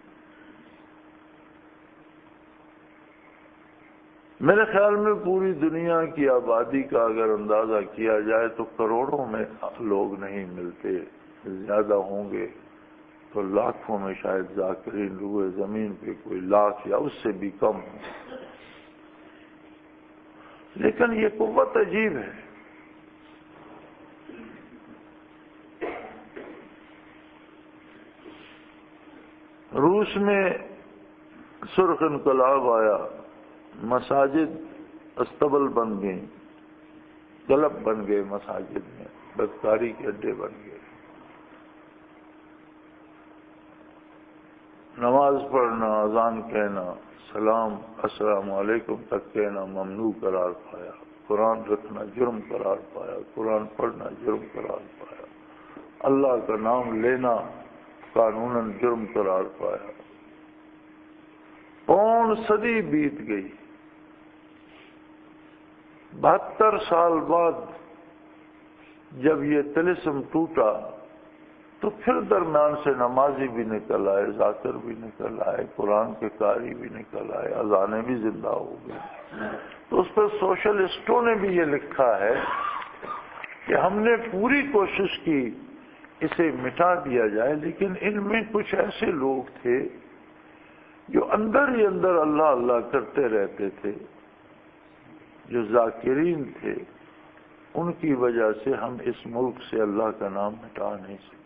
میرے خیال میں پوری دنیا کی آبادی کا اگر اندازہ کیا جائے تو کروڑوں میں لوگ نہیں ملتے، زیادہ ہوں گے تو لاکھوں میں شاید ذاکرین روئے زمین پہ کوئی لاکھ یا اس سے بھی کم ہوں۔ لیکن یہ قوت عجیب ہے۔ روس میں سرخ انقلاب آیا، مساجد استبل بن گئیں، کلب بن گئے، مساجد میں بدکاری کے اڈے بن گئے۔ نماز پڑھنا، اذان کہنا، سلام السلام علیکم تک کہنا ممنوع قرار پایا، قرآن رکھنا جرم قرار پایا، قرآن پڑھنا جرم قرار پایا، اللہ کا نام لینا قانوناً جرم قرار پایا۔ پون صدی بیت گئی، بہتر سال بعد جب یہ طلسم ٹوٹا تو پھر درمیان سے نمازی بھی نکل آئے، ذاکر بھی نکل آئے، قرآن کے قاری بھی نکل آئے، اذانیں بھی زندہ ہو گئی۔ تو اس پر سوشلسٹوں نے بھی یہ لکھا ہے کہ ہم نے پوری کوشش کی اسے مٹا دیا جائے، لیکن ان میں کچھ ایسے لوگ تھے جو اندر ہی اندر اللہ اللہ کرتے رہتے تھے، جو ذاکرین تھے۔ ان کی وجہ سے ہم اس ملک سے اللہ کا نام مٹا نہیں سکتے۔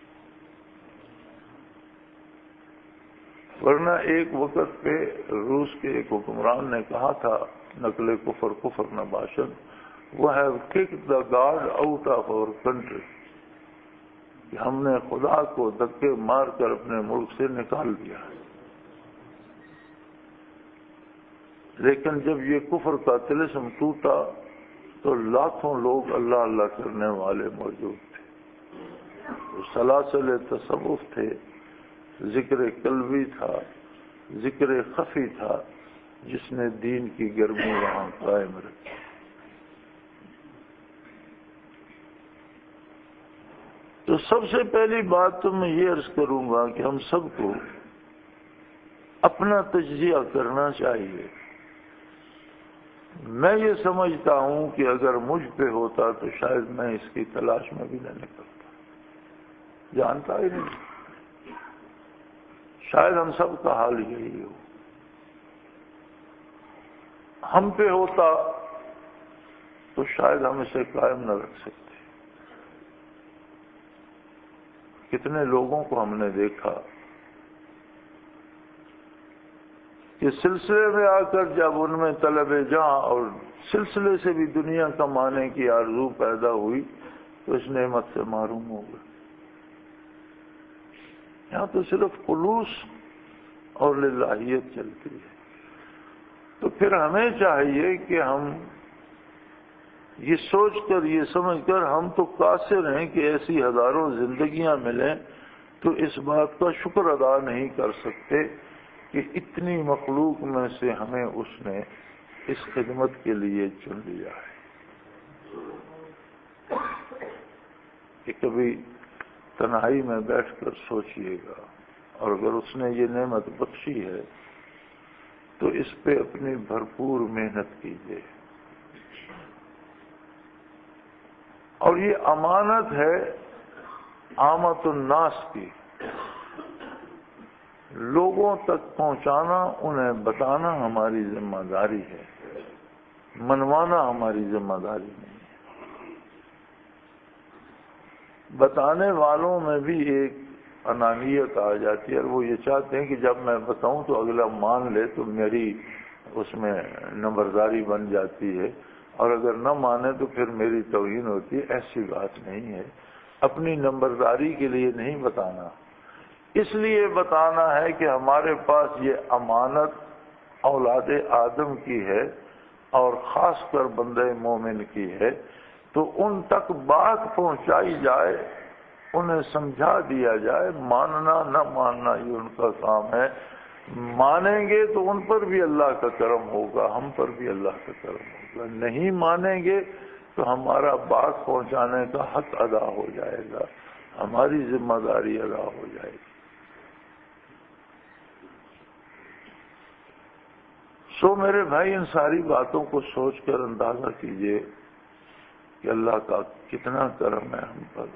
ورنہ ایک وقت پہ روس کے ایک حکمران نے کہا تھا، نقل کفر کفر نباشن، we have kicked the God out of our country, کہ ہم نے خدا کو دھکے مار کر اپنے ملک سے نکال دیا۔ لیکن جب یہ کفر کا طلسم ٹوٹا تو لاکھوں لوگ اللہ اللہ کرنے والے موجود تھے، سلاسل تصوف تھے، ذکر قلبی تھا، ذکر خفی تھا، جس نے دین کی گرمی وہاں قائم رکھی۔ تو سب سے پہلی بات تو میں یہ عرض کروں گا کہ ہم سب کو اپنا تجزیہ کرنا چاہیے۔ میں یہ سمجھتا ہوں کہ اگر مجھ پہ ہوتا تو شاید میں اس کی تلاش میں بھی نہ نکلتا، جانتا ہی نہیں، شاید ہم سب کا حال یہی ہو۔ ہم پہ ہوتا تو شاید ہم اسے قائم نہ رکھ سکتے۔ کتنے لوگوں کو ہم نے دیکھا کہ سلسلے میں آ کر جب ان میں طلب جاں اور سلسلے سے بھی دنیا کمانے کی آرزو پیدا ہوئی تو اس نعمت سے محروم ہو گئے۔ یہاں تو صرف خلوص اور للہیت چلتی ہے۔ تو پھر ہمیں چاہیے کہ ہم یہ سوچ کر، یہ سمجھ کر، ہم تو قاصر ہیں کہ ایسی ہزاروں زندگیاں ملیں تو اس بات کا شکر ادا نہیں کر سکتے کہ اتنی مخلوق میں سے ہمیں اس نے اس خدمت کے لیے چن لیا ہے۔ کہ کبھی تنہائی میں بیٹھ کر سوچئے گا، اور اگر اس نے یہ نعمت بخشی ہے تو اس پہ اپنی بھرپور محنت کیجیے۔ اور یہ امانت ہے عامت الناس کی، لوگوں تک پہنچانا، انہیں بتانا ہماری ذمہ داری ہے، منوانا ہماری ذمہ داری نہیں ہے۔ بتانے والوں میں بھی ایک انانیت آ جاتی ہے، اور وہ یہ چاہتے ہیں کہ جب میں بتاؤں تو اگلا مان لے، تو میری اس میں نمبرداری بن جاتی ہے، اور اگر نہ مانے تو پھر میری توہین ہوتی ہے۔ ایسی بات نہیں ہے، اپنی نمبرداری کے لیے نہیں بتانا، اس لیے بتانا ہے کہ ہمارے پاس یہ امانت اولاد آدم کی ہے اور خاص کر بندہ مومن کی ہے، تو ان تک بات پہنچائی جائے، انہیں سمجھا دیا جائے۔ ماننا نہ ماننا یہ ان کا کام ہے، مانیں گے تو ان پر بھی اللہ کا کرم ہوگا، ہم پر بھی اللہ کا کرم ہوگا، نہیں مانیں گے تو ہمارا بات پہنچانے کا حق ادا ہو جائے گا، ہماری ذمہ داری ادا ہو جائے گی۔ سو میرے بھائی، ان ساری باتوں کو سوچ کر اندازہ کیجئے کہ اللہ کا کتنا کرم ہے ہم پر،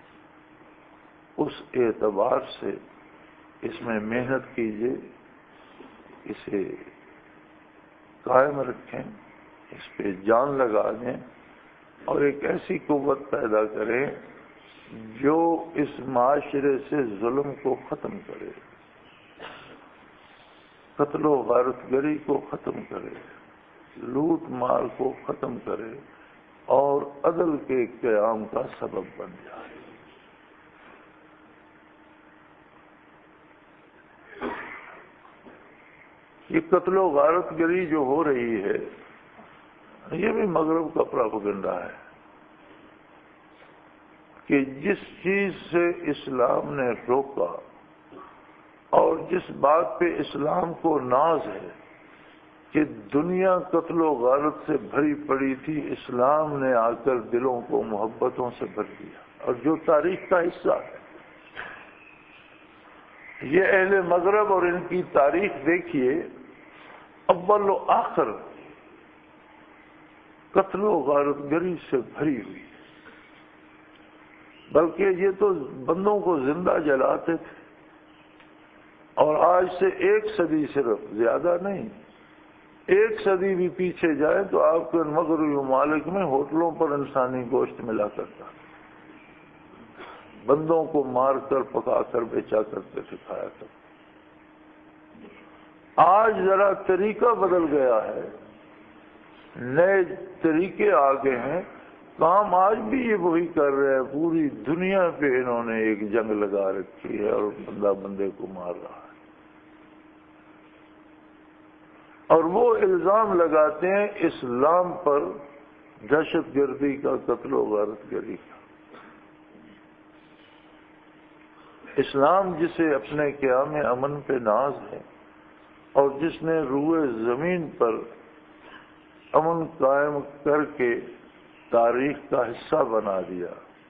اس اعتبار سے اس میں محنت کیجئے، اسے قائم رکھیں، اس پہ جان لگا دیں، اور ایک ایسی قوت پیدا کریں جو اس معاشرے سے ظلم کو ختم کرے، قتل و غارت گری کو ختم کرے، لوٹ مار کو ختم کرے، اور عدل کے قیام کا سبب بن جائے۔ یہ قتل و غارت گری جو ہو رہی ہے، یہ بھی مغرب کا پراپیگنڈا ہے کہ جس چیز سے اسلام نے روکا اور جس بات پہ اسلام کو ناز ہے کہ دنیا قتل و غارت سے بھری پڑی تھی، اسلام نے آ کر دلوں کو محبتوں سے بھر دیا، اور جو تاریخ کا حصہ ہے۔ یہ اہل مغرب اور ان کی تاریخ دیکھیے، اول و آخر قتل و غارت گری سے بھری ہوئی، بلکہ یہ تو بندوں کو زندہ جلاتے تھے، اور آج سے ایک صدی صرف، زیادہ نہیں، ایک صدی بھی پیچھے جائیں تو آپ کے مغربی ممالک میں ہوٹلوں پر انسانی گوشت ملا کرتا، بندوں کو مار کر پکا کر بیچا کرتے سکھایا کرتے۔ آج ذرا طریقہ بدل گیا ہے، نئے طریقے آ گئے ہیں، کام آج بھی یہ وہی کر رہے ہیں، پوری دنیا پہ انہوں نے ایک جنگ لگا رکھی ہے اور بندہ بندے کو مار رہا ہے، اور وہ الزام لگاتے ہیں اسلام پر، دہشت گردی کا، قتل و غارت گری کا۔ اسلام جسے اپنے قیام امن پہ ناز ہے، اور جس نے روئے زمین پر امن قائم کر کے تاریخ کا حصہ بنا دیا۔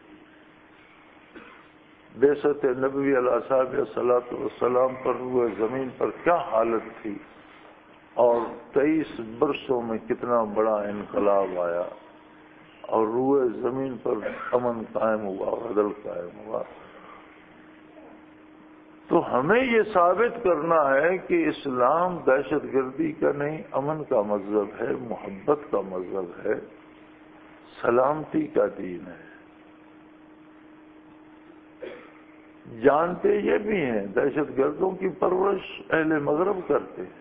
بعثت نبوی علیہ الصلوۃ والسلام پر روئے زمین پر کیا حالت تھی، اور تیئیس برسوں میں کتنا بڑا انقلاب آیا، اور روئے زمین پر امن قائم ہوا اور عدل قائم ہوا۔ تو ہمیں یہ ثابت کرنا ہے کہ اسلام دہشت گردی کا نہیں، امن کا مذہب ہے، محبت کا مذہب ہے، سلامتی کا دین ہے۔ جانتے یہ بھی ہیں، دہشت گردوں کی پرورش اہل مغرب کرتے ہیں،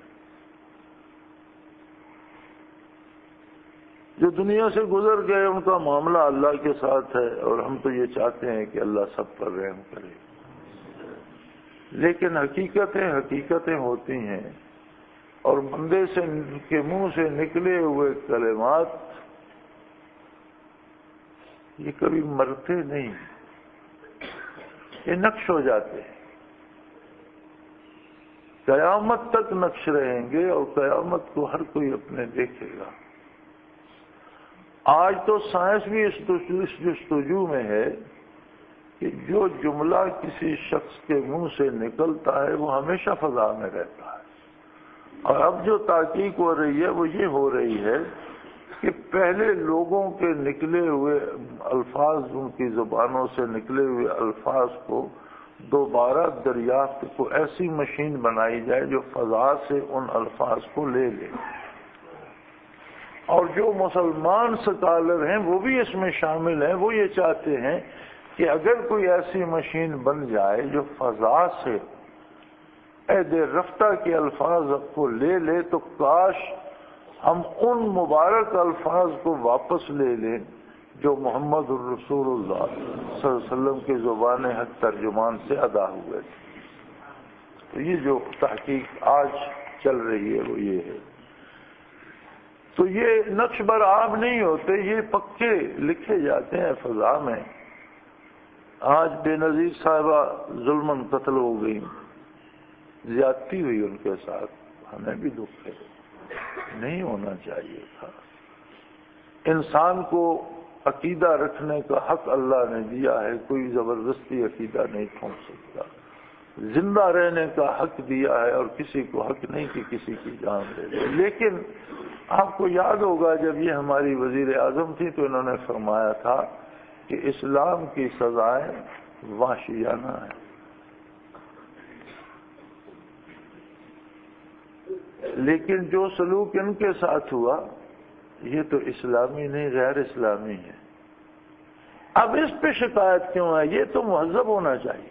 جو دنیا سے گزر گئے ان کا معاملہ اللہ کے ساتھ ہے، اور ہم تو یہ چاہتے ہیں کہ اللہ سب پر رحم کرے، لیکن حقیقتیں حقیقتیں ہوتی ہیں، اور بندے سے کے منہ سے نکلے ہوئے کلمات یہ کبھی مرتے نہیں، یہ نقش ہو جاتے ہیں، قیامت تک نقش رہیں گے، اور قیامت کو ہر کوئی اپنے دیکھے گا۔ آج تو سائنس بھی اس جستجو میں ہے کہ جو جملہ کسی شخص کے منہ سے نکلتا ہے وہ ہمیشہ فضا میں رہتا ہے، اور اب جو تحقیق ہو رہی ہے وہ یہ ہو رہی ہے کہ پہلے لوگوں کے نکلے ہوئے الفاظ، ان کی زبانوں سے نکلے ہوئے الفاظ کو دوبارہ دریافت کو ایسی مشین بنائی جائے جو فضا سے ان الفاظ کو لے لے، اور جو مسلمان سکالر ہیں وہ بھی اس میں شامل ہیں، وہ یہ چاہتے ہیں کہ اگر کوئی ایسی مشین بن جائے جو فضا سے عہد رفتہ کے الفاظ کو لے لے تو کاش ہم ان مبارک الفاظ کو واپس لے لیں جو محمد الرسول اللہ صلی اللہ علیہ وسلم کی زبان حق ترجمان سے ادا ہوئے تھے۔ تو یہ جو تحقیق آج چل رہی ہے وہ یہ ہے۔ تو یہ نقش بر آب نہیں ہوتے، یہ پکے لکھے جاتے ہیں فضا میں۔ آج بے نظیر صاحبہ ظلماً قتل ہو گئی، زیادتی ہوئی ان کے ساتھ، ہمیں بھی دکھ ہے، نہیں ہونا چاہیے تھا۔ انسان کو عقیدہ رکھنے کا حق اللہ نے دیا ہے، کوئی زبردستی عقیدہ نہیں ٹھونک سکتا۔ زندہ رہنے کا حق دیا ہے اور کسی کو حق نہیں کہ کسی کی جان لے لے۔ لیکن آپ کو یاد ہوگا جب یہ ہماری وزیر اعظم تھی تو انہوں نے فرمایا تھا کہ اسلام کی سزائیں وحشیانہ ہیں، لیکن جو سلوک ان کے ساتھ ہوا یہ تو اسلامی نہیں غیر اسلامی ہے۔ اب اس پہ شکایت کیوں ہے؟ یہ تو مہذب ہونا چاہیے۔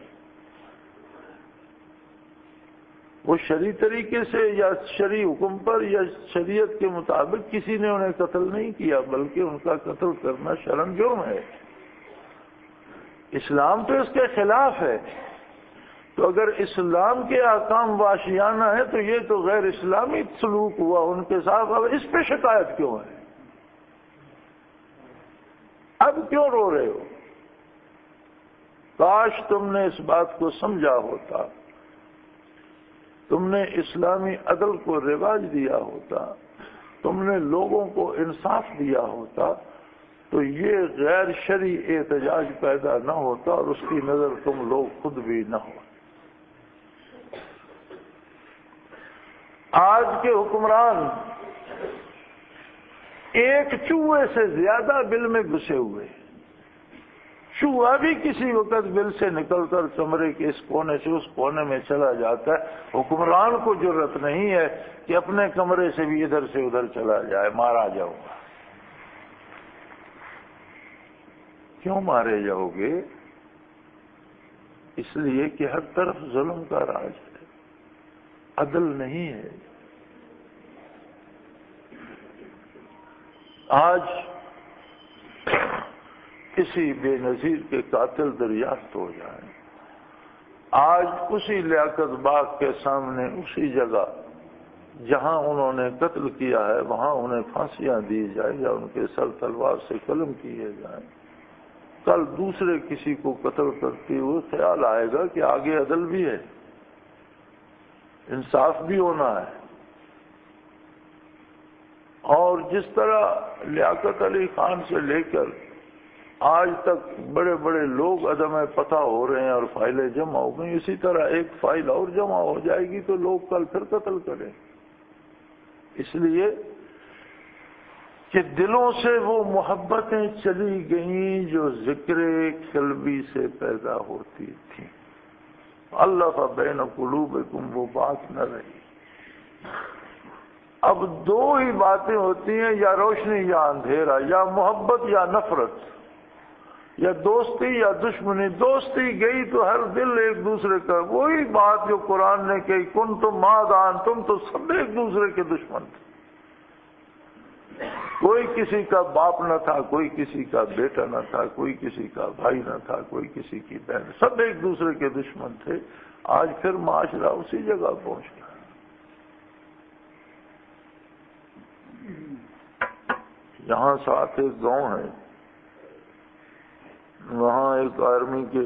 وہ شرعی طریقے سے یا شرعی حکم پر یا شریعت کے مطابق کسی نے انہیں قتل نہیں کیا، بلکہ ان کا قتل کرنا شرم جرم ہے۔ اسلام تو اس کے خلاف ہے۔ تو اگر اسلام کے احکام وحشیانہ ہیں تو یہ تو غیر اسلامی سلوک ہوا ان کے ساتھ۔ اب اس پہ شکایت کیوں ہے؟ اب کیوں رو رہے ہو؟ کاش تم نے اس بات کو سمجھا ہوتا، تم نے اسلامی عدل کو رواج دیا ہوتا، تم نے لوگوں کو انصاف دیا ہوتا تو یہ غیر شرعی احتجاج پیدا نہ ہوتا اور اس کی نظر تم لوگ خود بھی نہ ہو۔ آج کے حکمران ایک چوہے سے زیادہ بل میں گھسے ہوئے، چوہا بھی کسی وقت بل سے نکل کر کمرے کے اس کونے سے اس کونے میں چلا جاتا ہے۔ حکمران کو جرأت نہیں ہے کہ اپنے کمرے سے بھی ادھر سے ادھر چلا جائے، مارا جاؤں گا۔ کیوں مارے جاؤ گے؟ اس لیے کہ ہر طرف ظلم کا راج ہے، عدل نہیں ہے۔ آج کسی بے نظیر کے قاتل دریافت ہو جائیں، آج اسی لیاقت باغ کے سامنے اسی جگہ جہاں انہوں نے قتل کیا ہے وہاں انہیں پھانسیاں دی جائیں یا ان کے سر تلوار سے قلم کیے جائیں، کل دوسرے کسی کو قتل کرتے ہوئے خیال آئے گا کہ آگے عدل بھی ہے، انصاف بھی ہونا ہے۔ اور جس طرح لیاقت علی خان سے لے کر آج تک بڑے بڑے لوگ عدم پتہ ہو رہے ہیں اور فائلیں جمع ہو گئی، اسی طرح ایک فائل اور جمع ہو جائے گی تو لوگ کل پھر قتل کریں۔ اس لیے کہ دلوں سے وہ محبتیں چلی گئیں جو ذکر قلبی سے پیدا ہوتی تھیں۔ الف بین قلوبکم وہ بات نہ رہی۔ اب دو ہی باتیں ہوتی ہیں، یا روشنی یا اندھیرا، یا محبت یا نفرت، یا دوستی یا دشمنی۔ دوستی گئی تو ہر دل ایک دوسرے کا، وہی بات جو قرآن نے کہی کن تم مادان، تم تو سب ایک دوسرے کے دشمن تھے۔ کوئی کسی کا باپ نہ تھا، کوئی کسی کا بیٹا نہ تھا، کوئی کسی کا بھائی نہ تھا، کوئی کسی کی بہن، سب ایک دوسرے کے دشمن تھے۔ آج پھر معاشرہ اسی جگہ پہنچ گیا۔ یہاں ساتھ ایک گاؤں ہے، وہاں ایک آرمی کے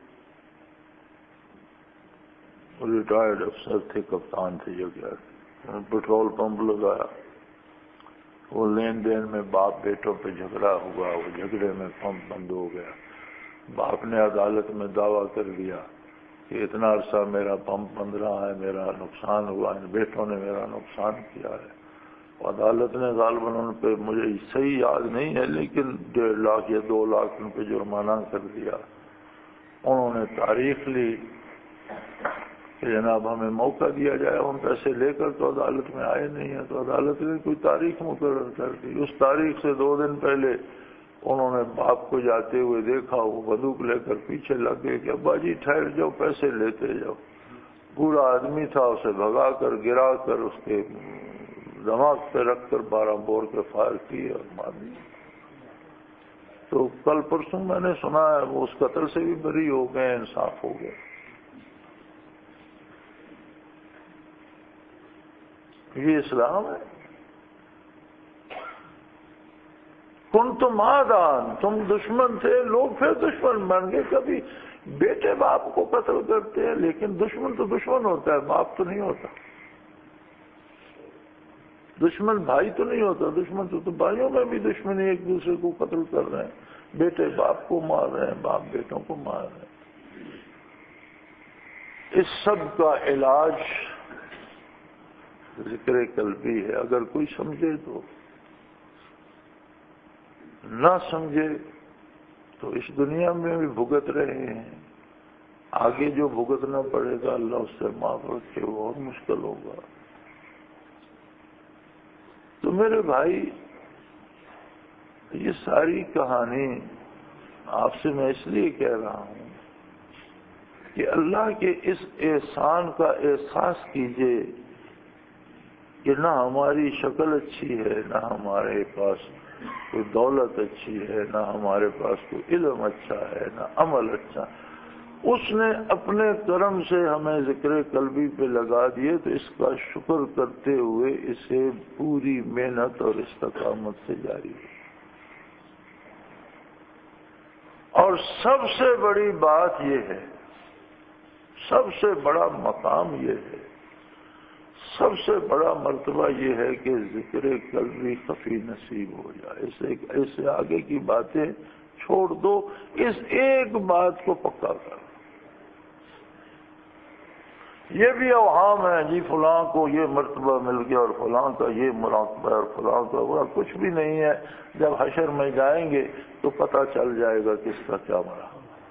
ریٹائرڈ افسر تھے، کپتان تھے، جو کیا پیٹرول پمپ لگایا، وہ لین دین میں باپ بیٹوں پہ جھگڑا ہوا، وہ جھگڑے میں پمپ بند ہو گیا۔ باپ نے عدالت میں دعویٰ کر دیا کہ اتنا عرصہ میرا پمپ بند رہا ہے، میرا نقصان ہوا ہے، بیٹوں نے میرا نقصان کیا ہے۔ عدالت نے غالباً ان پہ، مجھے صحیح یاد نہیں ہے لیکن ڈیڑھ لاکھ یا دو لاکھ ان پہ جرمانہ کر دیا۔ انہوں نے تاریخ لی کہ جناب ہمیں موقع دیا جائے، ہم پیسے لے کر تو عدالت میں آئے نہیں ہیں، تو عدالت نے کوئی تاریخ مقرر کر دی۔ اس تاریخ سے دو دن پہلے انہوں نے باپ کو جاتے ہوئے دیکھا، وہ بندوق لے کر پیچھے لگ گئے کہ ابا جی ٹھہر جاؤ، پیسے لیتے جاؤ۔ بوڑھا آدمی تھا، اسے بھگا کر گرا کر اس کے دماغ پہ رکھ کر بارہ بور کے فائر کیے اور مار دیے۔ تو کل پرسوں میں نے سنا ہے وہ اس قتل سے بھی بری ہو گئے، انصاف ہو گئے۔ یہ اسلام ہے۔ کن تم آدان، تم دشمن تھے، لوگ پھر دشمن بن گئے۔ کبھی بیٹے باپ کو قتل کرتے ہیں، لیکن دشمن تو دشمن ہوتا ہے، باپ تو نہیں ہوتا۔ دشمن بھائی تو نہیں ہوتا، دشمن تو, تو بھائیوں میں بھی دشمنی ایک دوسرے کو قتل کر رہے ہیں، بیٹے باپ کو مار رہے ہیں، باپ بیٹوں کو مار رہے ہیں۔ اس سب کا علاج ذکر قلبی ہے۔ اگر کوئی سمجھے تو، نہ سمجھے تو اس دنیا میں بھی بھگت رہے ہیں، آگے جو بھگتنا پڑے گا اللہ اس سے معاف رکھے وہ اور مشکل ہوگا۔ تو میرے بھائی، یہ ساری کہانی آپ سے میں اس لیے کہہ رہا ہوں کہ اللہ کے اس احسان کا احساس کیجئے کہ نہ ہماری شکل اچھی ہے، نہ ہمارے پاس کوئی دولت اچھی ہے، نہ ہمارے پاس کوئی علم اچھا ہے، نہ عمل اچھا۔ اس نے اپنے کرم سے ہمیں ذکر قلبی پہ لگا دیے، تو اس کا شکر کرتے ہوئے اسے پوری محنت اور استقامت سے جاری ہے۔ اور سب سے بڑی بات یہ ہے، سب سے بڑا مقام یہ ہے، سب سے بڑا مرتبہ یہ ہے کہ ذکر قلبی خفی نصیب ہو جائے۔ اسے ایسے آگے کی باتیں چھوڑ دو، اس ایک بات کو پکا کر۔ یہ بھی اوہام ہے جی فلاں کو یہ مرتبہ مل گیا اور فلاں کا یہ مراقبہ اور فلاں کا وہ، کچھ بھی نہیں ہے۔ جب حشر میں جائیں گے تو پتہ چل جائے گا کس کا کیا مرا۔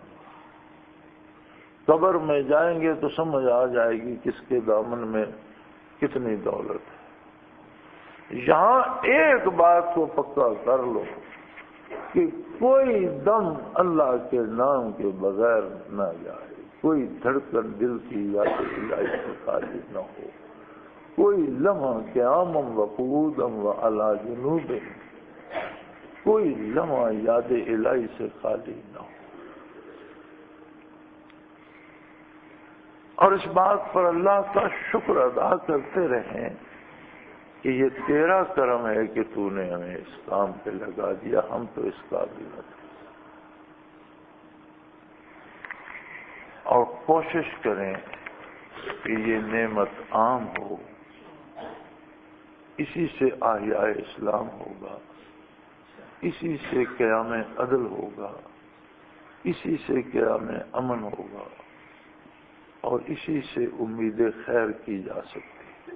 قبر میں جائیں گے تو سمجھ آ جائے گی کس کے دامن میں کتنی دولت ہے۔ یہاں ایک بات کو پکا کر لو کہ کوئی دم اللہ کے نام کے بغیر نہ جائے، کوئی دھڑکن دل کی یاد الہی سے خالی نہ ہو، کوئی لمحہ قیامم و قعودم و علی جنوب، کوئی لمحہ یاد الہی سے خالی نہ ہو۔ اور اس بات پر اللہ کا شکر ادا کرتے رہیں کہ یہ تیرا کرم ہے کہ تو نے ہمیں اس کام پہ لگا دیا، ہم تو اس قابل نہ تھے۔ اور کوشش کریں کہ یہ نعمت عام ہو، اسی سے احیاء اسلام ہوگا، اسی سے قیام عدل ہوگا، اسی سے قیام امن ہوگا، اور اسی سے امید خیر کی جا سکتی ہے۔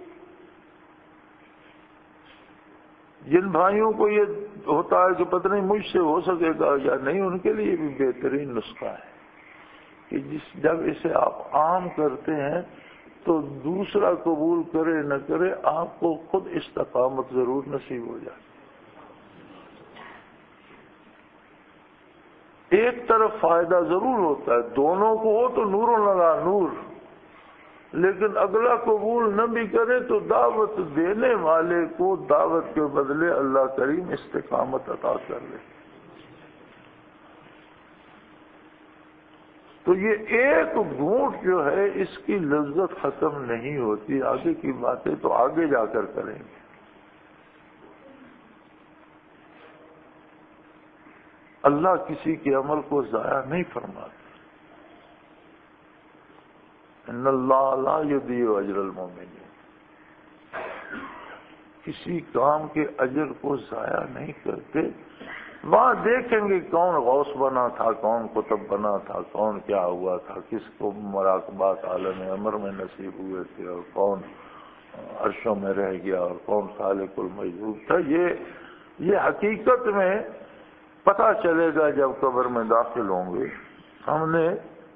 جن بھائیوں کو یہ ہوتا ہے کہ پتہ نہیں مجھ سے ہو سکے گا یا نہیں، ان کے لیے بھی بہترین نسخہ ہے کہ جس جب اسے آپ عام کرتے ہیں تو دوسرا قبول کرے نہ کرے، آپ کو خود استقامت ضرور نصیب ہو جائے۔ ایک طرف فائدہ ضرور ہوتا ہے، دونوں کو ہو تو نور لگا نور، لیکن اگلا قبول نہ بھی کرے تو دعوت دینے والے کو دعوت کے بدلے اللہ کریم استقامت عطا کر لے۔ تو یہ ایک گھونٹ جو ہے اس کی لذت ختم نہیں ہوتی، آگے کی باتیں تو آگے جا کر کریں گے۔ اللہ کسی کے عمل کو ضائع نہیں فرماتا۔ ان اللہ لا یضیع اجر المؤمنین، کسی کام کے اجر کو ضائع نہیں کرتے۔ وہاں دیکھیں گے کون غوث بنا تھا، کون قطب بنا تھا، کون کیا ہوا تھا، کس کو مراقبات عالم امر میں نصیب ہوئے تھے، اور کون عرشوں میں رہ گیا، اور کون خالق المجذوب تھا۔ یہ یہ حقیقت میں پتہ چلے گا جب قبر میں داخل ہوں گے۔ ہم نے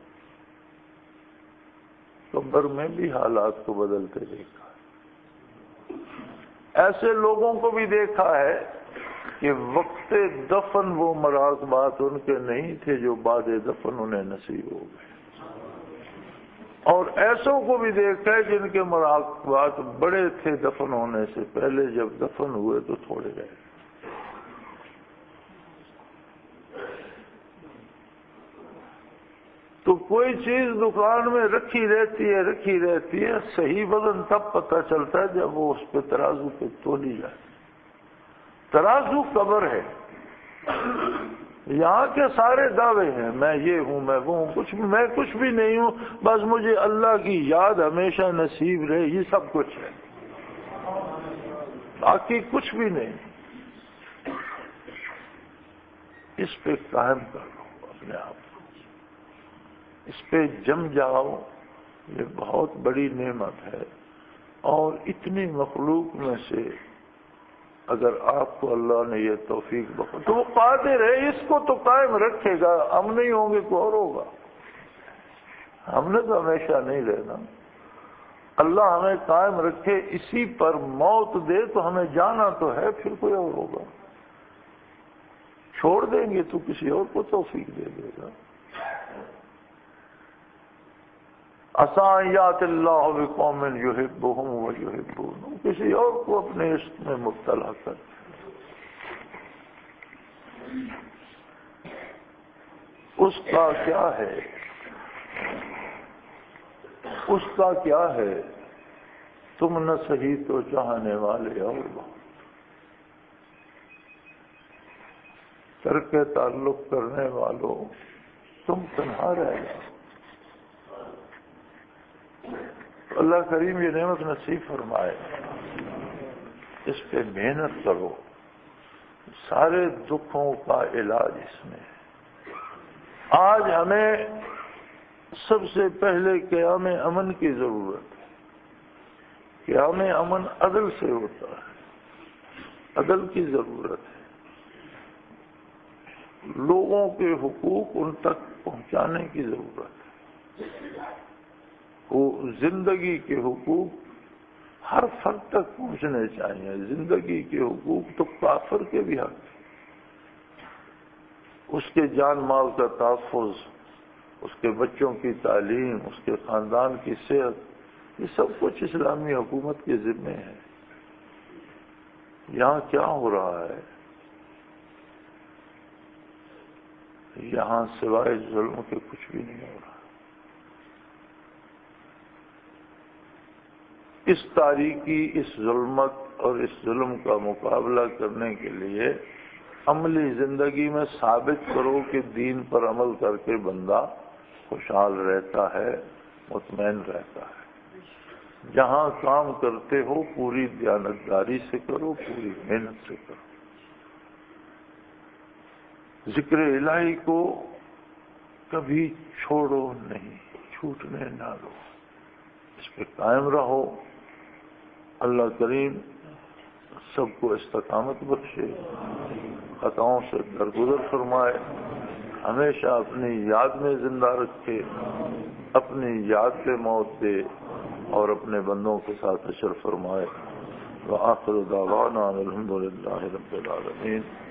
قبر میں بھی حالات کو بدلتے دیکھا، ایسے لوگوں کو بھی دیکھا ہے کہ وقت دفن وہ مراقبات ان کے نہیں تھے جو بعد دفن انہیں نصیب ہو گئے، اور ایسوں کو بھی دیکھا ہے جن کے مراقبات بڑے تھے دفن ہونے سے پہلے، جب دفن ہوئے تو تھوڑے رہے۔ تو کوئی چیز دکان میں رکھی رہتی ہے رکھی رہتی ہے صحیح وزن تب پتہ چلتا ہے جب وہ اس پہ ترازو پہ تولی جائے۔ ترازو قبر ہے، یہاں کے سارے دعوے ہیں، میں یہ ہوں میں وہ ہوں، کچھ میں کچھ بھی نہیں ہوں، بس مجھے اللہ کی یاد ہمیشہ نصیب رہے، یہ سب کچھ ہے، باقی کچھ بھی نہیں۔ اس پہ قائم کر لو اپنے آپ کو، اس پہ جم جاؤ، یہ بہت بڑی نعمت ہے۔ اور اتنی مخلوق میں سے اگر آپ کو اللہ نے یہ توفیق بخشی تو وہ قادر ہے، اس کو تو قائم رکھے گا، ہم نہیں ہوں گے کوئی اور ہوگا، ہم نے تو ہمیشہ نہیں رہنا۔ اللہ ہمیں قائم رکھے، اسی پر موت دے تو ہمیں جانا تو ہے، پھر کوئی اور ہوگا، چھوڑ دیں گے تو کسی اور کو توفیق دے دے گا۔ عسیٰ یأتی اللہ بقوم یحبہم ویحبونہ، کسی اور کو اپنے عشق میں مبتلا کر۔ اس کا کیا ہے، اس کا کیا ہے، تم نہ سہی تو چاہنے والے اور بہت، ترک تعلق کرنے والوں تم تنہا رہ جاؤ۔ اللہ کریم یہ نعمت نصیب فرمائے، اس پہ محنت کرو، سارے دکھوں کا علاج اس میں ہے۔ آج ہمیں سب سے پہلے قیام امن کی ضرورت ہے۔ قیام امن عدل سے ہوتا ہے، عدل کی ضرورت ہے، لوگوں کے حقوق ان تک پہنچانے کی ضرورت ہے، وہ زندگی کے حقوق ہر فرد تک پہنچنے چاہیے۔ زندگی کے حقوق تو کافر کے بھی حق ہیں، اس کے جان مال کا تحفظ، اس کے بچوں کی تعلیم، اس کے خاندان کی صحت، یہ سب کچھ اسلامی حکومت کے ذمے ہے۔ یہاں کیا ہو رہا ہے؟ یہاں سوائے ظلم کے کچھ بھی نہیں ہو رہا۔ اس تاریکی، اس ظلمت اور اس ظلم کا مقابلہ کرنے کے لیے عملی زندگی میں ثابت کرو کہ دین پر عمل کر کے بندہ خوشحال رہتا ہے، مطمئن رہتا ہے۔ جہاں کام کرتے ہو پوری دیانتداری سے کرو، پوری محنت سے کرو، ذکر الہی کو کبھی چھوڑو نہیں، چھوٹنے نہ دو، اس پہ قائم رہو۔ اللہ کریم سب کو استقامت بخشے، خطاؤں سے درگزر فرمائے، ہمیشہ اپنی یاد میں زندہ رکھے، اپنی یاد پہ موت دے، اور اپنے بندوں کے ساتھ حشر فرمائے۔ وآخر دعوانا الحمد للہ رب العالمین۔